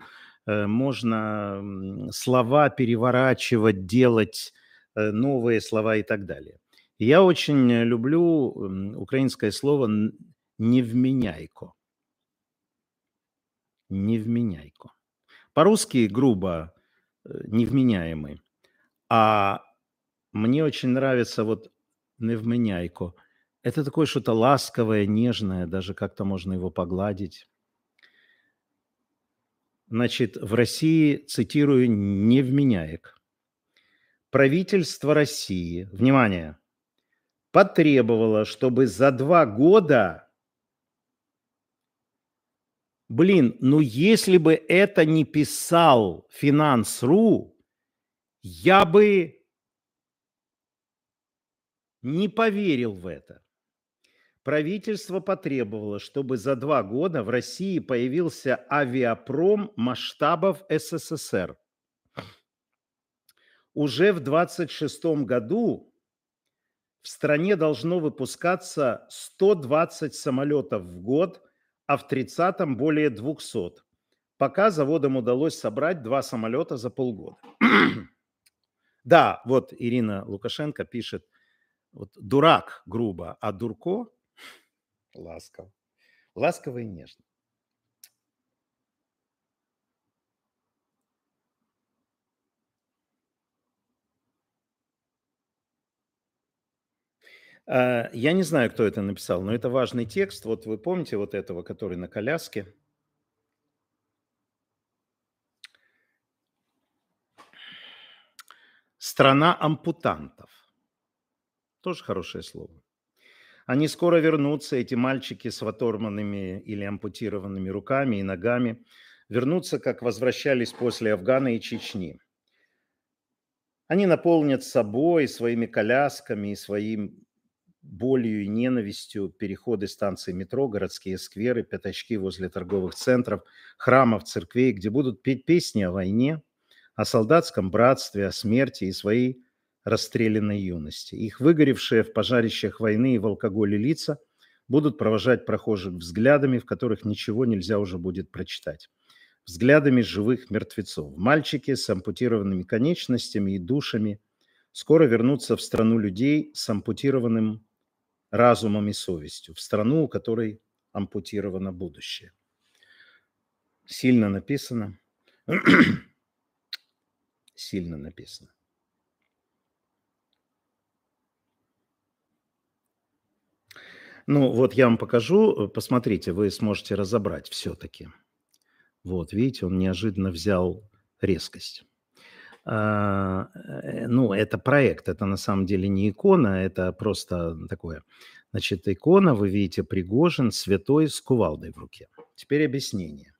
можно слова переворачивать, делать новые слова и так далее. И я очень люблю украинское слово «невменяйко». Невменяйко. По-русски грубо невменяемый. А мне очень нравится вот невменяйко. Это такое что-то ласковое, нежное, даже как-то можно его погладить. Значит, в России, цитирую, невменяек. Правительство России, внимание, потребовало, чтобы за 2 года... Блин, ну если бы это не писал Финанс.ру, я бы не поверил в это. Правительство потребовало, чтобы за 2 года в России появился авиапром масштабов СССР. Уже в 2026 году в стране должно выпускаться 120 самолетов в год, а в 30-м более 200. Пока заводам удалось собрать 2 самолета за полгода. Да, вот Ирина Лукашенко пишет, вот дурак грубо, а Дурко ласково. Ласково и нежно. Я не знаю, кто это написал, но это важный текст. Вот вы помните вот этого, который на коляске? Страна ампутантов. Тоже хорошее слово. Они скоро вернутся, эти мальчики с оторванными или ампутированными руками и ногами, вернутся, как возвращались после Афгана и Чечни. Они наполнят собой, своими колясками и своим болью и ненавистью переходы станций метро, городские скверы, пятачки возле торговых центров, храмов, церквей, где будут петь песни о войне, о солдатском братстве, о смерти и своей расстрелянной юности. Их выгоревшие в пожарищах войны и в алкоголе лица будут провожать прохожих взглядами, в которых ничего нельзя уже будет прочитать. Взглядами живых мертвецов. Мальчики с ампутированными конечностями и душами скоро вернутся в страну людей с ампутированным разумом и совестью, в страну, у которой ампутировано будущее. Сильно написано. Сильно написано. Ну, вот я вам покажу, посмотрите, вы сможете разобрать все-таки. Вот, видите, он неожиданно взял резкость. Ну, это проект, это на самом деле не икона, это просто такое. Значит, икона, вы видите, Пригожин, святой с кувалдой в руке. Теперь объяснение.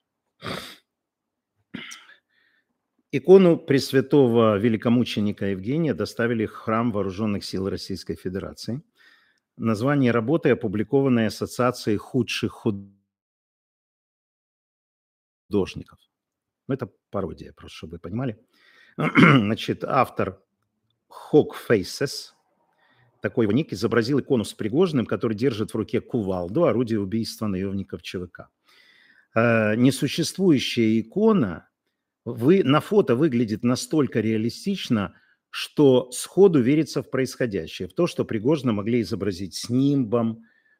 Икону Пресвятого великомученика Евгения доставили в храм Вооруженных сил Российской Федерации. Название работы, опубликованное Ассоциацией худших художников. Это пародия, просто чтобы вы понимали. Значит, автор Hawk Faces, такой его ник, изобразил икону с Пригожиным, который держит в руке кувалду, орудие убийства наемников ЧВК. Несуществующая икона на фото выглядит настолько реалистично, что сходу верится в происходящее, в то, что Пригожина могли изобразить с нимбом,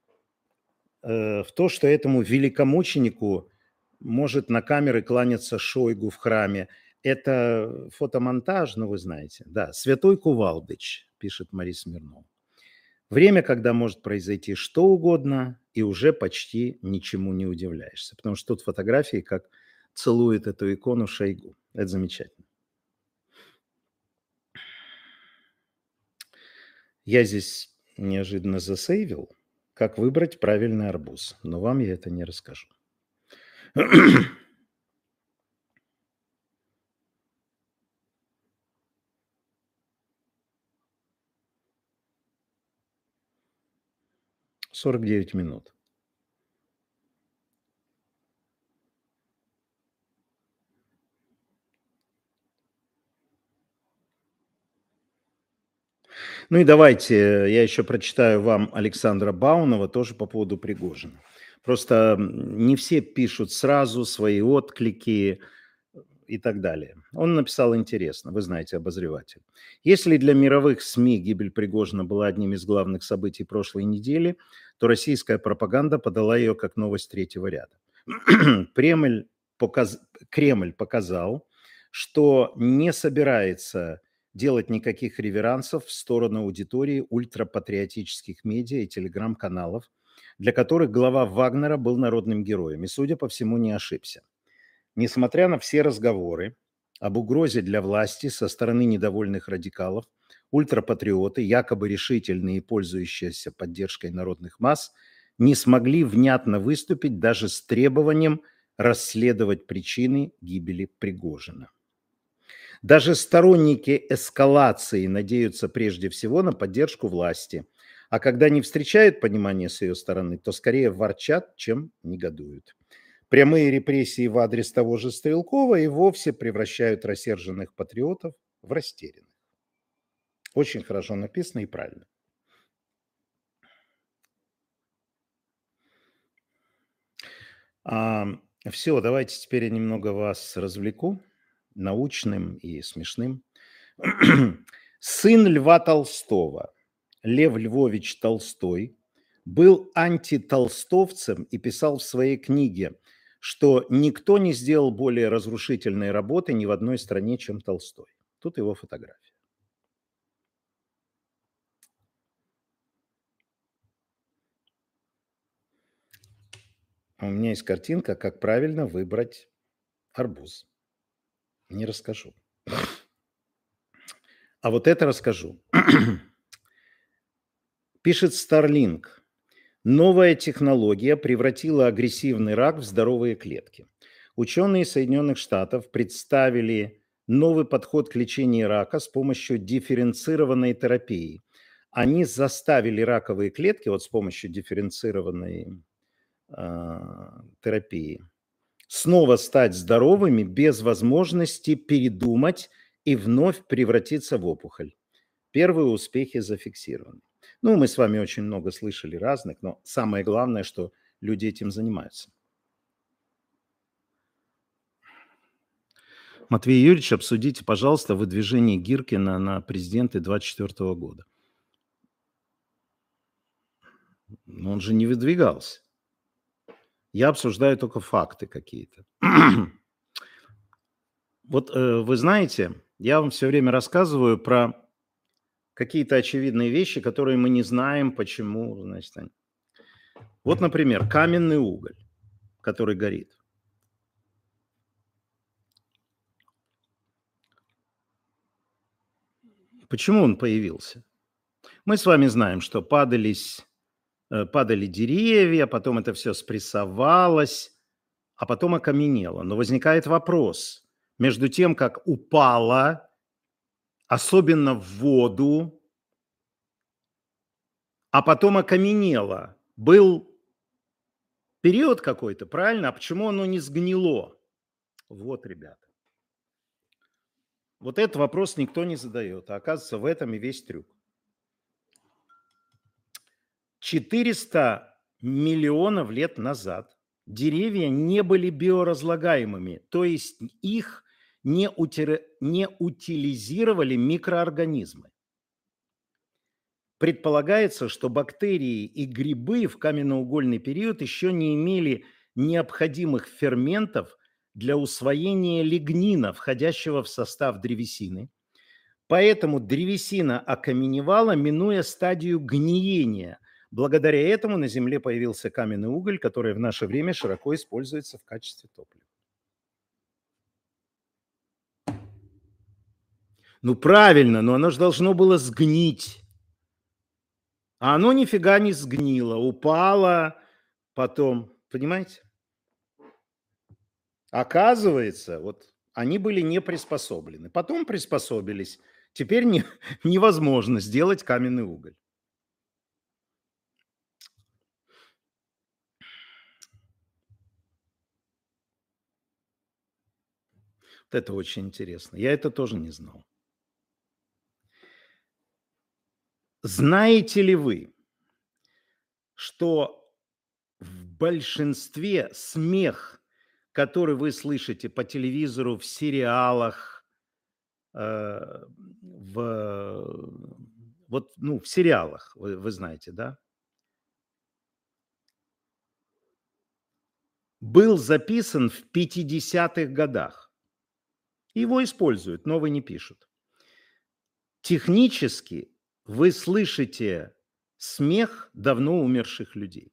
в то, что этому великомученику может на камеры кланяться Шойгу в храме. Это фотомонтаж, ну вы знаете. Да, святой Кувалдыч, пишет Мария Смирнова. Время, когда может произойти что угодно, и уже почти ничему не удивляешься. Потому что тут фотографии, как целует эту икону Шойгу. Это замечательно. Я здесь неожиданно засейвил, как выбрать правильный арбуз. Но вам я это не расскажу. 49 минут. Ну и давайте я еще прочитаю вам Александра Баунова тоже по поводу Пригожина. Просто не все пишут сразу свои отклики и так далее. Он написал интересно, вы знаете, обозреватель. Если для мировых СМИ гибель Пригожина была одним из главных событий прошлой недели, то российская пропаганда подала ее как новость третьего ряда. Кремль показал, что не собирается делать никаких реверансов в сторону аудитории ультрапатриотических медиа и телеграм-каналов, для которых глава Вагнера был народным героем и, судя по всему, не ошибся. Несмотря на все разговоры об угрозе для власти со стороны недовольных радикалов, ультрапатриоты, якобы решительные и пользующиеся поддержкой народных масс, не смогли внятно выступить даже с требованием расследовать причины гибели Пригожина. Даже сторонники эскалации надеются прежде всего на поддержку власти, а когда не встречают понимания с ее стороны, то скорее ворчат, чем негодуют. Прямые репрессии в адрес того же Стрелкова и вовсе превращают рассерженных патриотов в растерянных. Очень хорошо написано и правильно. Все, давайте теперь я немного вас развлеку научным и смешным. Сын Льва Толстого, Лев Львович Толстой, был антитолстовцем и писал в своей книге, что никто не сделал более разрушительной работы ни в одной стране, чем Толстой. Тут его фотография. У меня есть картинка, как правильно выбрать арбуз. Не расскажу. А вот это расскажу. Пишет Starlink. Новая технология превратила агрессивный рак в здоровые клетки. Ученые Соединенных Штатов представили новый подход к лечению рака с помощью дифференцированной терапии. Они заставили раковые клетки вот с помощью дифференцированной терапии снова стать здоровыми без возможности передумать и вновь превратиться в опухоль. Первые успехи зафиксированы. Ну, мы с вами очень много слышали разных, но самое главное, что люди этим занимаются. Матвей Юрьевич, обсудите, пожалуйста, выдвижение Гиркина на президента 2024 года. Но он же не выдвигался. Я обсуждаю только факты какие-то. Вот вы знаете, я вам все время рассказываю про какие-то очевидные вещи, которые мы не знаем, почему. Значит, они. Вот, например, каменный уголь, который горит. Почему он появился? Мы с вами знаем, что падали деревья, потом это все спрессовалось, а потом окаменело. Но возникает вопрос. Между тем, как упало, особенно в воду, а потом окаменело, был период какой-то, правильно? А почему оно не сгнило? Вот, ребята. Вот этот вопрос никто не задает, а оказывается, в этом и весь трюк. 400 миллионов лет назад деревья не были биоразлагаемыми, то есть их не утилизировали микроорганизмы. Предполагается, что бактерии и грибы в каменноугольный период еще не имели необходимых ферментов для усвоения лигнина, входящего в состав древесины. Поэтому древесина окаменевала, минуя стадию гниения. Благодаря этому на Земле появился каменный уголь, который в наше время широко используется в качестве топлива. Ну правильно, но оно же должно было сгнить. А оно нифига не сгнило, упало потом, понимаете? Оказывается, вот они были не приспособлены. Потом приспособились. Теперь невозможно сделать каменный уголь. Вот это очень интересно. Я это тоже не знал. Знаете ли вы, что в большинстве смех, который вы слышите по телевизору, в сериалах, в сериалах, вы знаете, да, был записан в 50-х годах. Его используют, новый не пишут. Технически вы слышите смех давно умерших людей.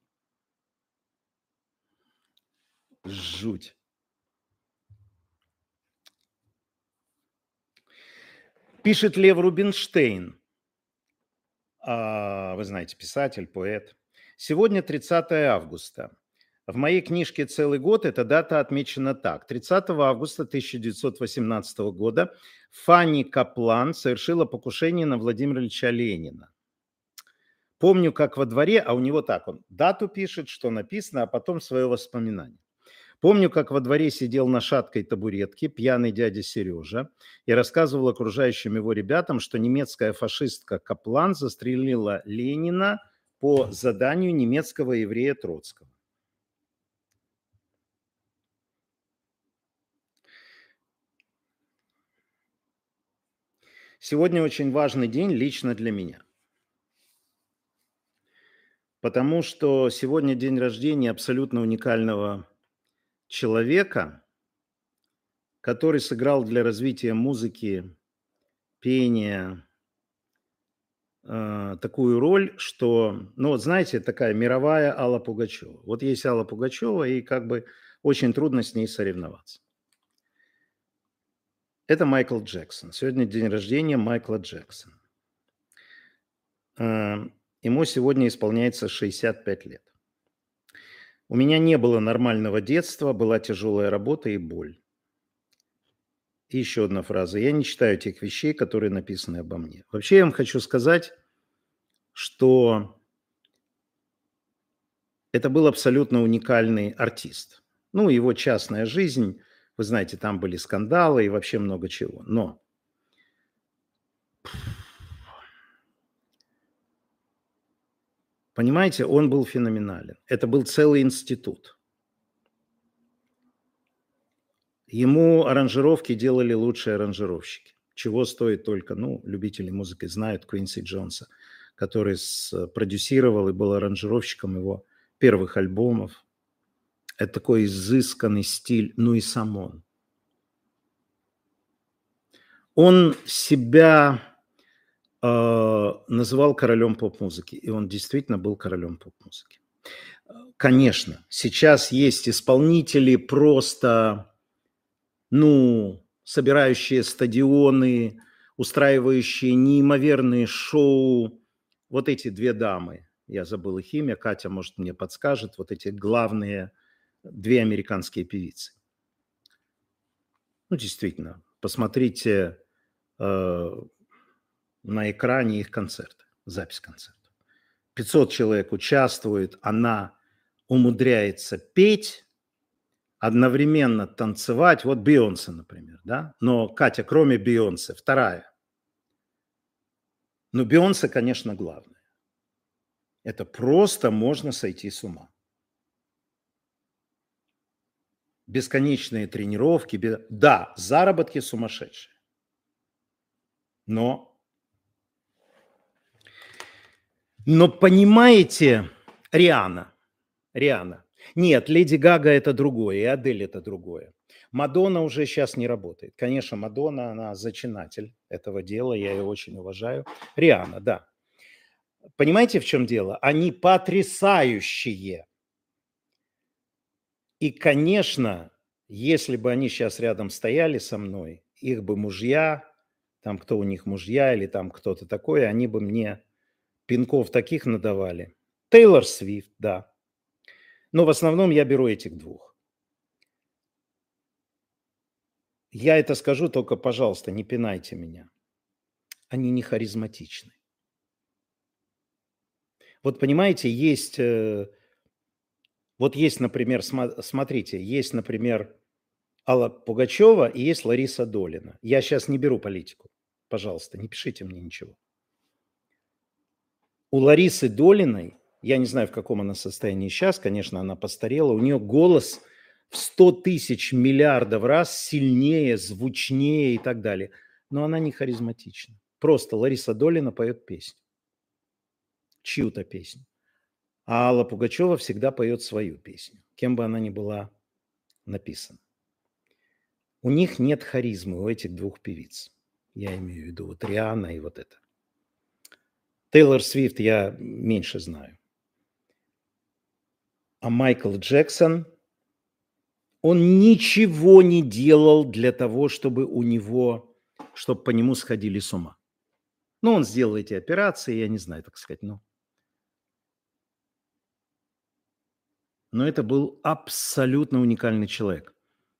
Жуть. Пишет Лев Рубинштейн, вы знаете, писатель, поэт. Сегодня 30 августа. В моей книжке «Целый год» эта дата отмечена так. 30 августа 1918 года Фанни Каплан совершила покушение на Владимира Ильича Ленина. Помню, как во дворе, а у него так, он дату пишет, что написано, а потом свое воспоминание. Помню, как во дворе сидел на шаткой табуретке пьяный дядя Сережа и рассказывал окружающим его ребятам, что немецкая фашистка Каплан застрелила Ленина по заданию немецкого еврея Троцкого. Сегодня очень важный день лично для меня, потому что сегодня день рождения абсолютно уникального человека, который сыграл для развития музыки, пения такую роль, что, знаете, такая мировая Алла Пугачева. Вот есть Алла Пугачева, и как бы очень трудно с ней соревноваться. Это Майкл Джексон. Сегодня день рождения Майкла Джексона. Ему сегодня исполняется 65 лет. У меня не было нормального детства, была тяжелая работа и боль. И еще одна фраза. Я не читаю тех вещей, которые написаны обо мне. Вообще я вам хочу сказать, что это был абсолютно уникальный артист. Его частная жизнь, вы знаете, там были скандалы и вообще много чего. Но понимаете, он был феноменален. Это был целый институт. Ему аранжировки делали лучшие аранжировщики. Чего стоит только, любители музыки знают Квинси Джонса, который продюсировал и был аранжировщиком его первых альбомов. Это такой изысканный стиль, и сам он. Он себя называл королем поп-музыки, и он действительно был королем поп-музыки. Конечно, сейчас есть исполнители просто, собирающие стадионы, устраивающие неимоверные шоу. Вот эти две дамы, я забыл их имя, Катя, может, мне подскажет, вот эти главные две американские певицы. Действительно, посмотрите на экране их концерты, запись концерта. 500 человек участвует, она умудряется петь, одновременно танцевать. Вот Бейонсе, например, да? Но Катя, кроме Бейонсе, вторая. Бейонсе, конечно, главное. Это просто можно сойти с ума. Бесконечные тренировки. Да, заработки сумасшедшие. Но понимаете, Риhanna. Нет, Леди Гага это другое, и Адель это другое. Мадонна уже сейчас не работает. Конечно, Мадонна, она зачинатель этого дела, я ее очень уважаю. Риhanna, да. Понимаете, в чем дело? Они потрясающие. И, конечно, если бы они сейчас рядом стояли со мной, их бы мужья, там кто у них мужья или там кто-то такой, они бы мне пинков таких надавали. Тейлор Свифт, да. Но в основном я беру этих двух. Я это скажу, только, пожалуйста, не пинайте меня. Они не харизматичны. Вот понимаете, есть, например, смотрите, есть, например, Алла Пугачева и есть Лариса Долина. Я сейчас не беру политику. Пожалуйста, не пишите мне ничего. У Ларисы Долиной, я не знаю, в каком она состоянии сейчас, конечно, она постарела, у нее голос в 100 тысяч миллиардов раз сильнее, звучнее и так далее. Но она не харизматична. Просто Лариса Долина поет песню. Чью-то песню. А Алла Пугачева всегда поет свою песню, кем бы она ни была написана. У них нет харизмы, у этих двух певиц. Я имею в виду вот Риhanna и вот это. Тейлор Свифт я меньше знаю. А Майкл Джексон, он ничего не делал для того, чтобы чтобы по нему сходили с ума. Ну, он сделал эти операции, я не знаю, так сказать, но это был абсолютно уникальный человек.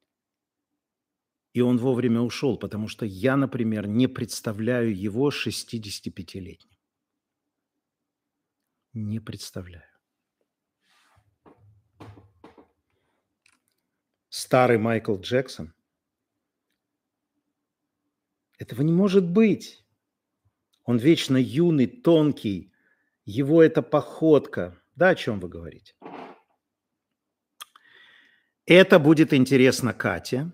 И он вовремя ушел, потому что я, например, не представляю его 65-летним. Не представляю. Старый Майкл Джексон. Этого не может быть. Он вечно юный, тонкий. Его эта походка. Да, о чем вы говорите? Это будет интересно Кате.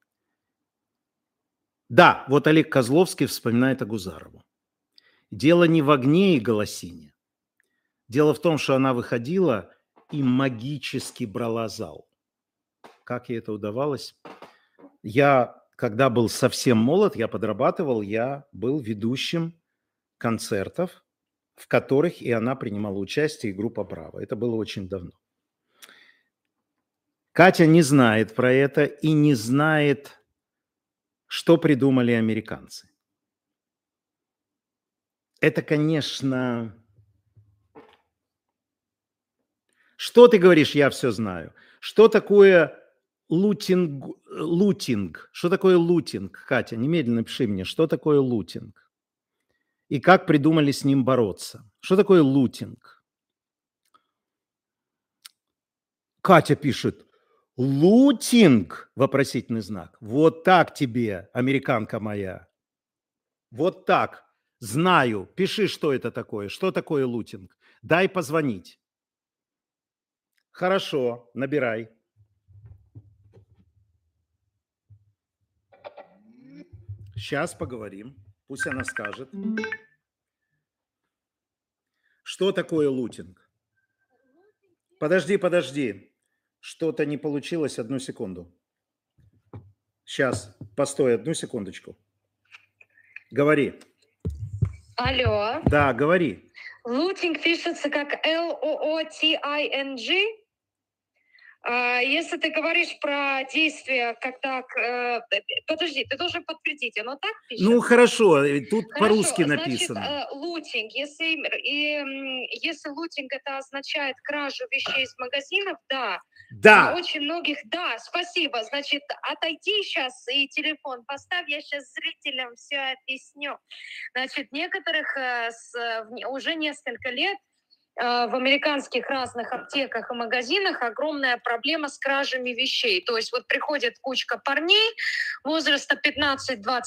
Да, вот Олег Козловский вспоминает Агузарову. Дело не в огне и голосине. Дело в том, что она выходила и магически брала зал. Как ей это удавалось? Я, когда был совсем молод, я подрабатывал, я был ведущим концертов, в которых и она принимала участие, и группа «Браво». Это было очень давно. Катя не знает про это и не знает, что придумали американцы. Это, конечно... Что ты говоришь, я все знаю. Что такое лутинг? Что такое лутинг, Катя? Немедленно пиши мне, что такое лутинг? И как придумали с ним бороться? Что такое лутинг? Катя пишет, лутинг, вопросительный знак. Вот так тебе, американка моя. Вот так. Знаю. Пиши, что это такое. Что такое лутинг? Дай позвонить. Хорошо, набирай. Сейчас поговорим. Пусть она скажет. Что такое лутинг? Подожди. Что-то не получилось. Одну секунду. Сейчас. Постой, одну секундочку. Говори. Алло. Да, говори. Лутинг пишется как L-O-O-T-I-N-G. Если ты говоришь про действия, когда... Подожди, ты должен подтвердить, оно так пишется? Ну, хорошо, тут Хорошо, по-русски написано. Значит, лутинг. Если лутинг это означает кражу вещей из магазинов, да. Да. У очень многих, да, спасибо. Значит, отойди сейчас и телефон поставь, я сейчас зрителям все объясню. Значит, некоторых уже несколько лет в американских разных аптеках и магазинах огромная проблема с кражами вещей. То есть вот приходит кучка парней возраста 15 до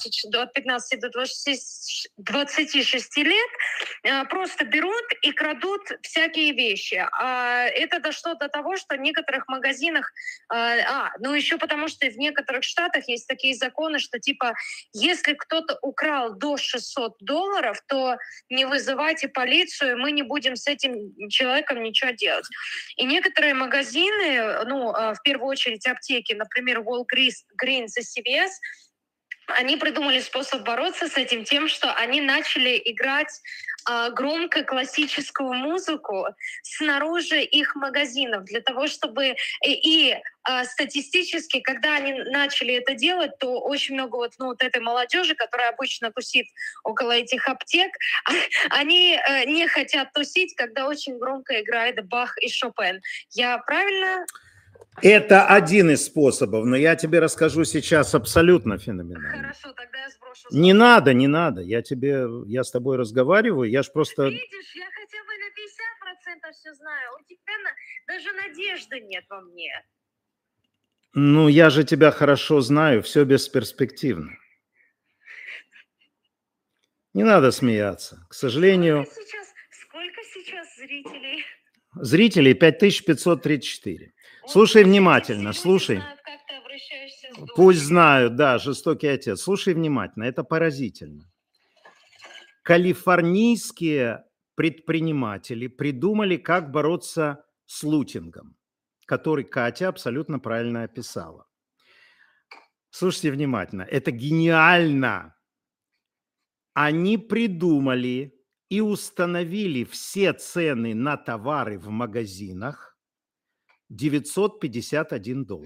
26 лет, просто берут и крадут всякие вещи. Это дошло до того, что в некоторых магазинах, еще потому что в некоторых штатах есть такие законы, что типа если кто-то украл до $600, то не вызывайте полицию, мы не будем с этим человеком ничего делать. И некоторые магазины, в первую очередь аптеки, например, Walgreens и CVS, они придумали способ бороться с этим тем, что они начали играть громко классическую музыку снаружи их магазинов для того, чтобы... статистически, когда они начали это делать, то очень много этой молодежи, которая обычно тусит около этих аптек, они не хотят тусить, когда очень громко играет Бах и Шопен. Я правильно... Это один из способов, но я тебе расскажу сейчас абсолютно феноменально. Хорошо, тогда я сброшу. Не надо. Я с тобой разговариваю, я ж просто... Видишь, я хотя бы на 50% все знаю. У тебя даже надежды нет во мне. Ну, я же тебя хорошо знаю, все бесперспективно. Не надо смеяться. К сожалению... Сколько зрителей? Зрителей 5534. Слушай внимательно, слушай. Пусть знают, да, жестокий отец. Слушай внимательно, это поразительно. Калифорнийские предприниматели придумали, как бороться с лутингом, который Катя абсолютно правильно описала. Слушайте внимательно, это гениально. Они придумали и установили все цены на товары в магазинах $951.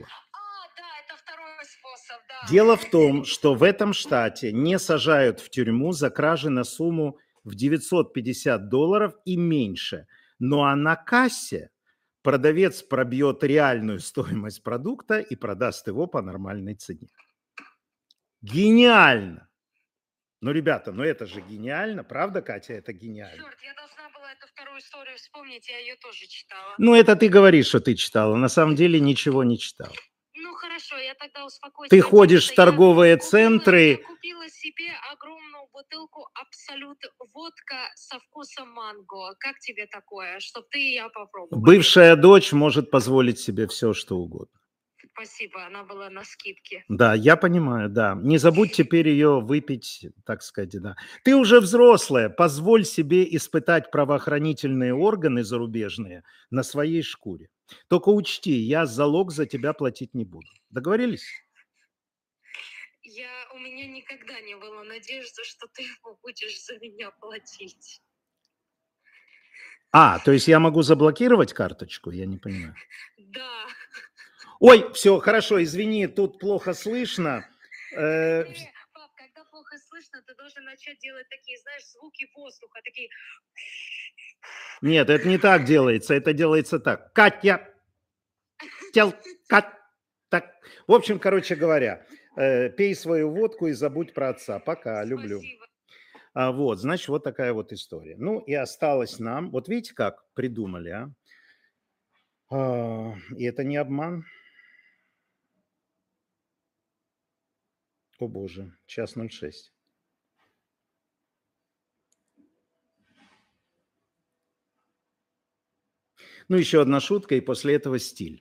Дело в том, что в этом штате не сажают в тюрьму за кражи на сумму в $950 и меньше. Ну а на кассе продавец пробьет реальную стоимость продукта и продаст его по нормальной цене. Гениально! Ну, ребята, ну это же гениально, правда, Катя, это гениально? Черт, я должна была эту вторую историю вспомнить, я ее тоже читала. Ну, это ты говоришь, что ты читала, на самом деле ничего не читала. Ну, хорошо, я тогда успокоюсь. Ты ходишь в торговые центры. Я купила себе огромную бутылку Абсолют водка со вкусом манго. Как тебе такое, чтобы ты и я попробовала? Бывшая дочь может позволить себе все, что угодно. Спасибо, она была на скидке. Да, я понимаю, да. Не забудь теперь ее выпить, так сказать, да. Ты уже взрослая, позволь себе испытать правоохранительные органы зарубежные на своей шкуре. Только учти, я залог за тебя платить не буду. Договорились? У меня никогда не было надежды, что ты будешь за меня платить. То есть я могу заблокировать карточку? Я не понимаю. Да. Ой, все, хорошо, извини, тут плохо слышно. Пап, когда плохо слышно, ты должен начать делать такие, знаешь, звуки воздуха, такие... Нет, это не так делается, это делается так. Катя, так. В общем, короче говоря, пей свою водку и забудь про отца. Пока, люблю. Вот, значит, вот такая вот история. Ну и осталось нам, вот видите, как придумали, и это не обман. О боже, 1:06. Ну, еще одна шутка, и после этого стих.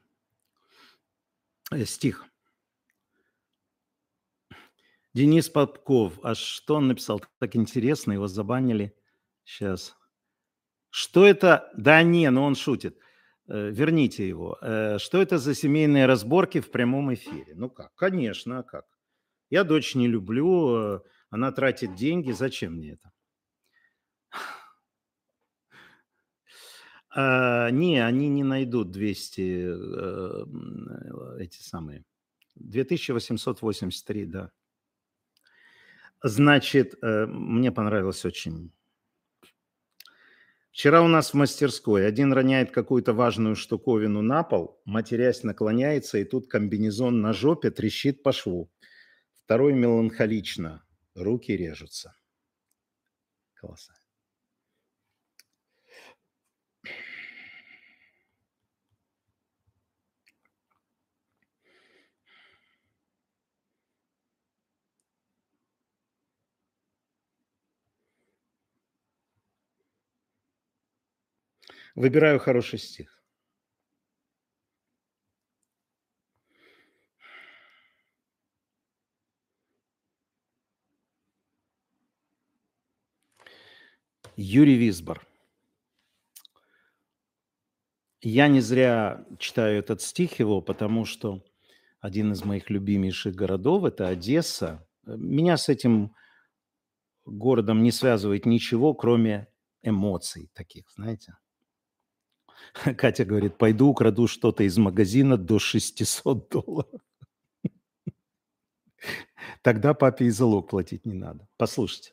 Денис Попков. А что он написал? Так интересно, его забанили. Сейчас. Что это? Да не, ну он шутит. Верните его. Что это за семейные разборки в прямом эфире? Ну как? Конечно, а как? Я дочь не люблю, она тратит деньги, зачем мне это? Не, они не найдут 2883, да. Значит, мне понравилось очень. Вчера у нас в мастерской один роняет какую-то важную штуковину на пол, матерясь наклоняется, и тут комбинезон на жопе трещит по шву. Второй меланхолично. Руки режутся. Классно. Выбираю хороший стих. Юрий Висбор. Я не зря читаю этот стих его, потому что один из моих любимейших городов – это Одесса. Меня с этим городом не связывает ничего, кроме эмоций таких, знаете. Катя говорит, пойду украду что-то из магазина до $600. Тогда папе и залог платить не надо. Послушайте.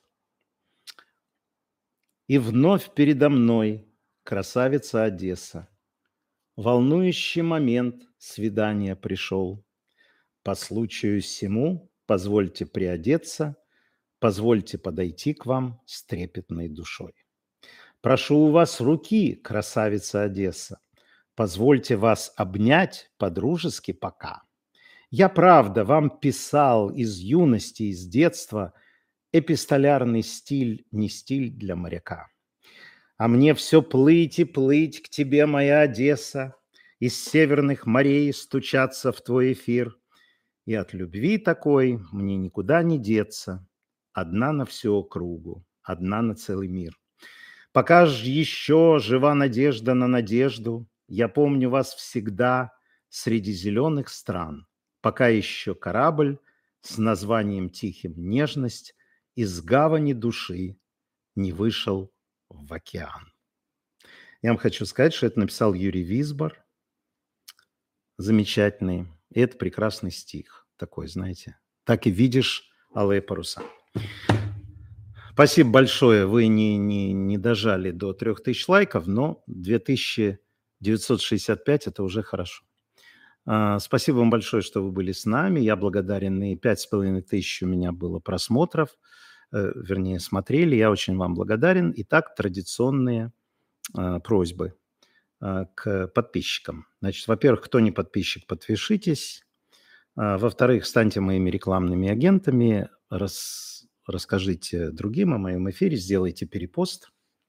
И вновь передо мной красавица Одесса. Волнующий момент свидания пришел. По случаю сему позвольте приодеться, позвольте подойти к вам с трепетной душой. Прошу у вас руки, красавица Одесса. Позвольте вас обнять по-дружески пока. Я, правда, вам писал из юности, из детства эпистолярный стиль, не стиль для моряка. А мне все плыть и плыть к тебе, моя Одесса, из северных морей стучаться в твой эфир. И от любви такой мне никуда не деться. Одна на всю округу, одна на целый мир. Пока ж еще жива надежда на надежду, я помню вас всегда среди зеленых стран. Пока еще корабль с названием тихим «Нежность» из гавани души не вышел в океан. Я вам хочу сказать, что это написал Юрий Висбор. Замечательный. И это прекрасный стих такой, знаете. Так и видишь алые паруса. Спасибо большое. Вы не дожали до 3000 лайков, но 2965 – это уже хорошо. Спасибо вам большое, что вы были с нами. Я благодарен. И 5500 у меня было просмотров, вернее, смотрели. Я очень вам благодарен. Итак, традиционные просьбы к подписчикам. Значит, во-первых, кто не подписчик, подпишитесь. Во-вторых, станьте моими рекламными агентами. Расскажите другим о моем эфире, сделайте перепост.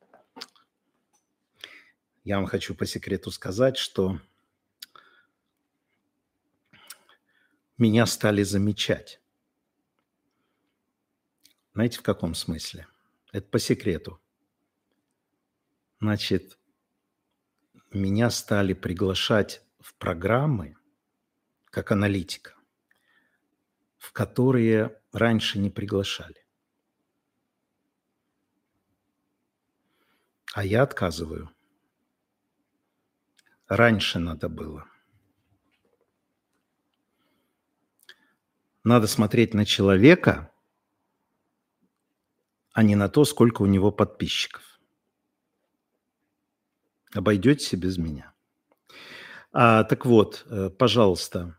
Я вам хочу по секрету сказать, что меня стали замечать. Знаете, в каком смысле? Это по секрету. Значит, меня стали приглашать в программы как аналитика, в которые раньше не приглашали. А я отказываю. Раньше надо было. Надо смотреть на человека, а не на то, сколько у него подписчиков. Обойдетесь без меня. Так вот, пожалуйста,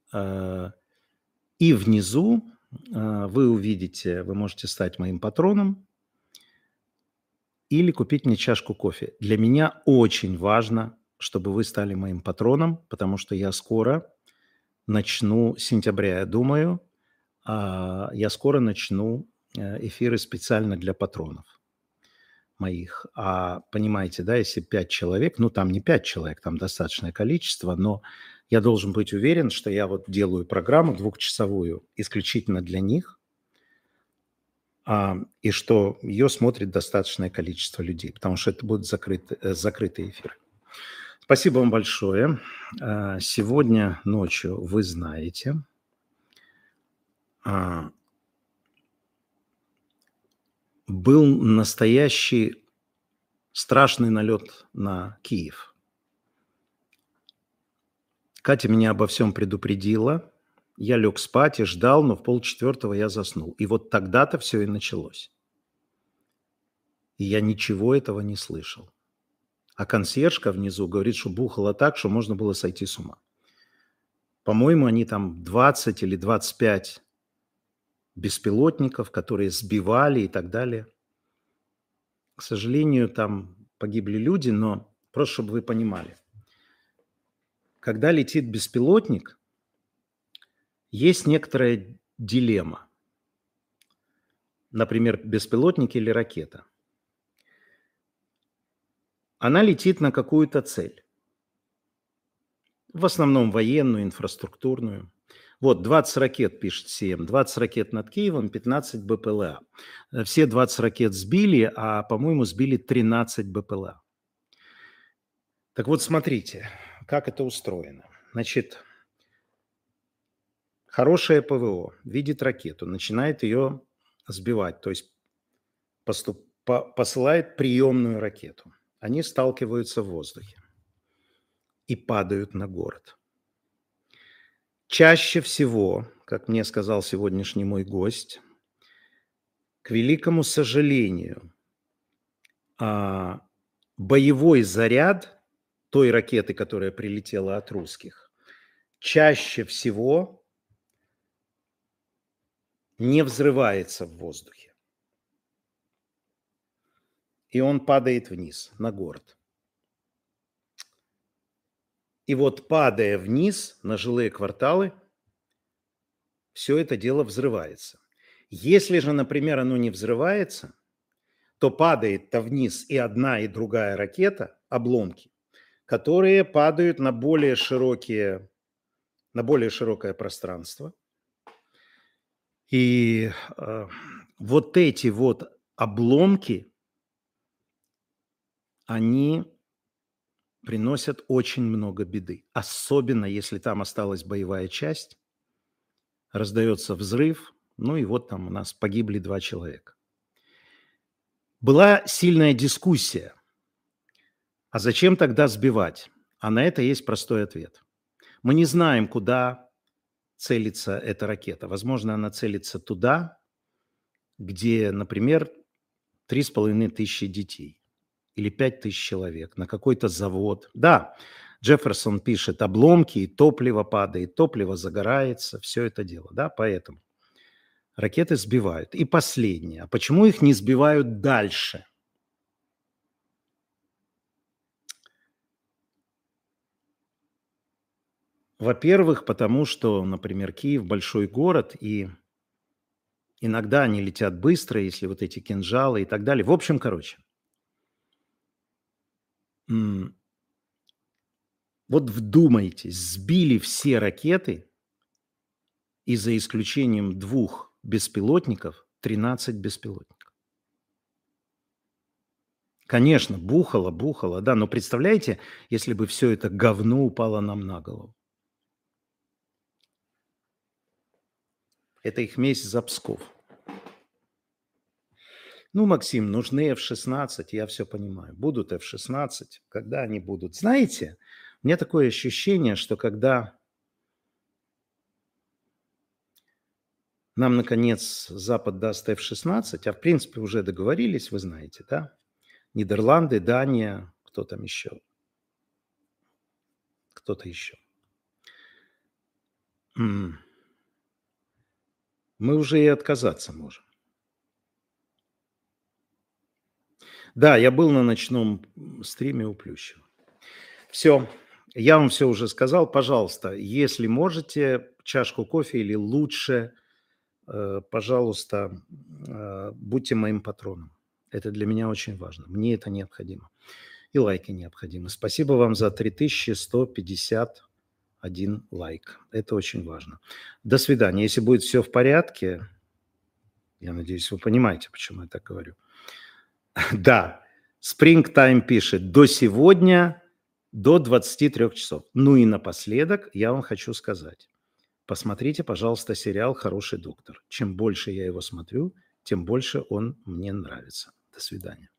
и внизу вы увидите, вы можете стать моим патроном или купить мне чашку кофе. Для меня очень важно, чтобы вы стали моим патроном, потому что я скоро начну, с сентября, я думаю, я скоро начну эфиры специально для патронов моих. Понимаете, да, если 5 человек, ну там не 5 человек, там достаточное количество, но я должен быть уверен, что я вот делаю программу 2-часовую исключительно для них, и что ее смотрит достаточное количество людей, потому что это будут закрытые эфиры. Спасибо вам большое. Сегодня ночью, вы знаете, был настоящий страшный налет на Киев. Катя меня обо всем предупредила. Я лег спать и ждал, но в 3:30 я заснул. И вот тогда-то все и началось. И я ничего этого не слышал. А консьержка внизу говорит, что бухало так, что можно было сойти с ума. По-моему, они там 20 или 25 беспилотников, которые сбивали и так далее. К сожалению, там погибли люди, но просто чтобы вы понимали. Когда летит беспилотник, есть некоторая дилемма. Например, беспилотник или ракета. Она летит на какую-то цель. В основном военную, инфраструктурную. Вот 20 ракет, пишет СИЭМ, 20 ракет над Киевом, 15 БПЛА. Все 20 ракет сбили, а, по-моему, сбили 13 БПЛА. Так вот, смотрите, как это устроено. Значит, хорошее ПВО видит ракету, начинает ее сбивать, то есть посылает приемную ракету. Они сталкиваются в воздухе и падают на город. Чаще всего, как мне сказал сегодняшний мой гость, к великому сожалению, боевой заряд той ракеты, которая прилетела от русских, чаще всего не взрывается в воздухе. И он падает вниз, на город. И вот падая вниз на жилые кварталы, все это дело взрывается. Если же, например, оно не взрывается, то падает-то вниз и одна, и другая ракета, обломки, которые падают на более широкое пространство. И вот эти вот обломки, они приносят очень много беды. Особенно, если там осталась боевая часть, раздается взрыв, ну и вот там у нас погибли 2 человека. Была сильная дискуссия. А зачем тогда сбивать? А на это есть простой ответ. Мы не знаем, куда целится эта ракета. Возможно, она целится туда, где, например, 3500 детей или 5000 человек, на какой-то завод. Да, Джефферсон пишет, обломки, и топливо падает, топливо загорается, все это дело. Да, поэтому ракеты сбивают. И последнее. А почему их не сбивают дальше? Во-первых, потому что, например, Киев большой город, и иногда они летят быстро, если вот эти кинжалы и так далее. В общем, короче, вот вдумайтесь, сбили все ракеты, и за исключением 2 беспилотников, 13 беспилотников. Конечно, бухало, да, но представляете, если бы все это говно упало нам на голову. Это их месть за Псков. Ну, Максим, нужны F-16, я все понимаю. Будут F-16, когда они будут? Знаете, у меня такое ощущение, что когда нам, наконец, Запад даст F-16, а в принципе уже договорились, вы знаете, да? Нидерланды, Дания, кто там еще? Кто-то еще. Мы уже и отказаться можем. Да, я был на ночном стриме у Плющева. Все, я вам все уже сказал. Пожалуйста, если можете, чашку кофе или лучше, пожалуйста, будьте моим патроном. Это для меня очень важно. Мне это необходимо. И лайки необходимы. Спасибо вам за 3151 лайк. Это очень важно. До свидания. Если будет все в порядке, я надеюсь, вы понимаете, почему я так говорю. Да, Springtime пишет, до сегодня до 23 часов. Ну и напоследок я вам хочу сказать. Посмотрите, пожалуйста, сериал «Хороший доктор». Чем больше я его смотрю, тем больше он мне нравится. До свидания.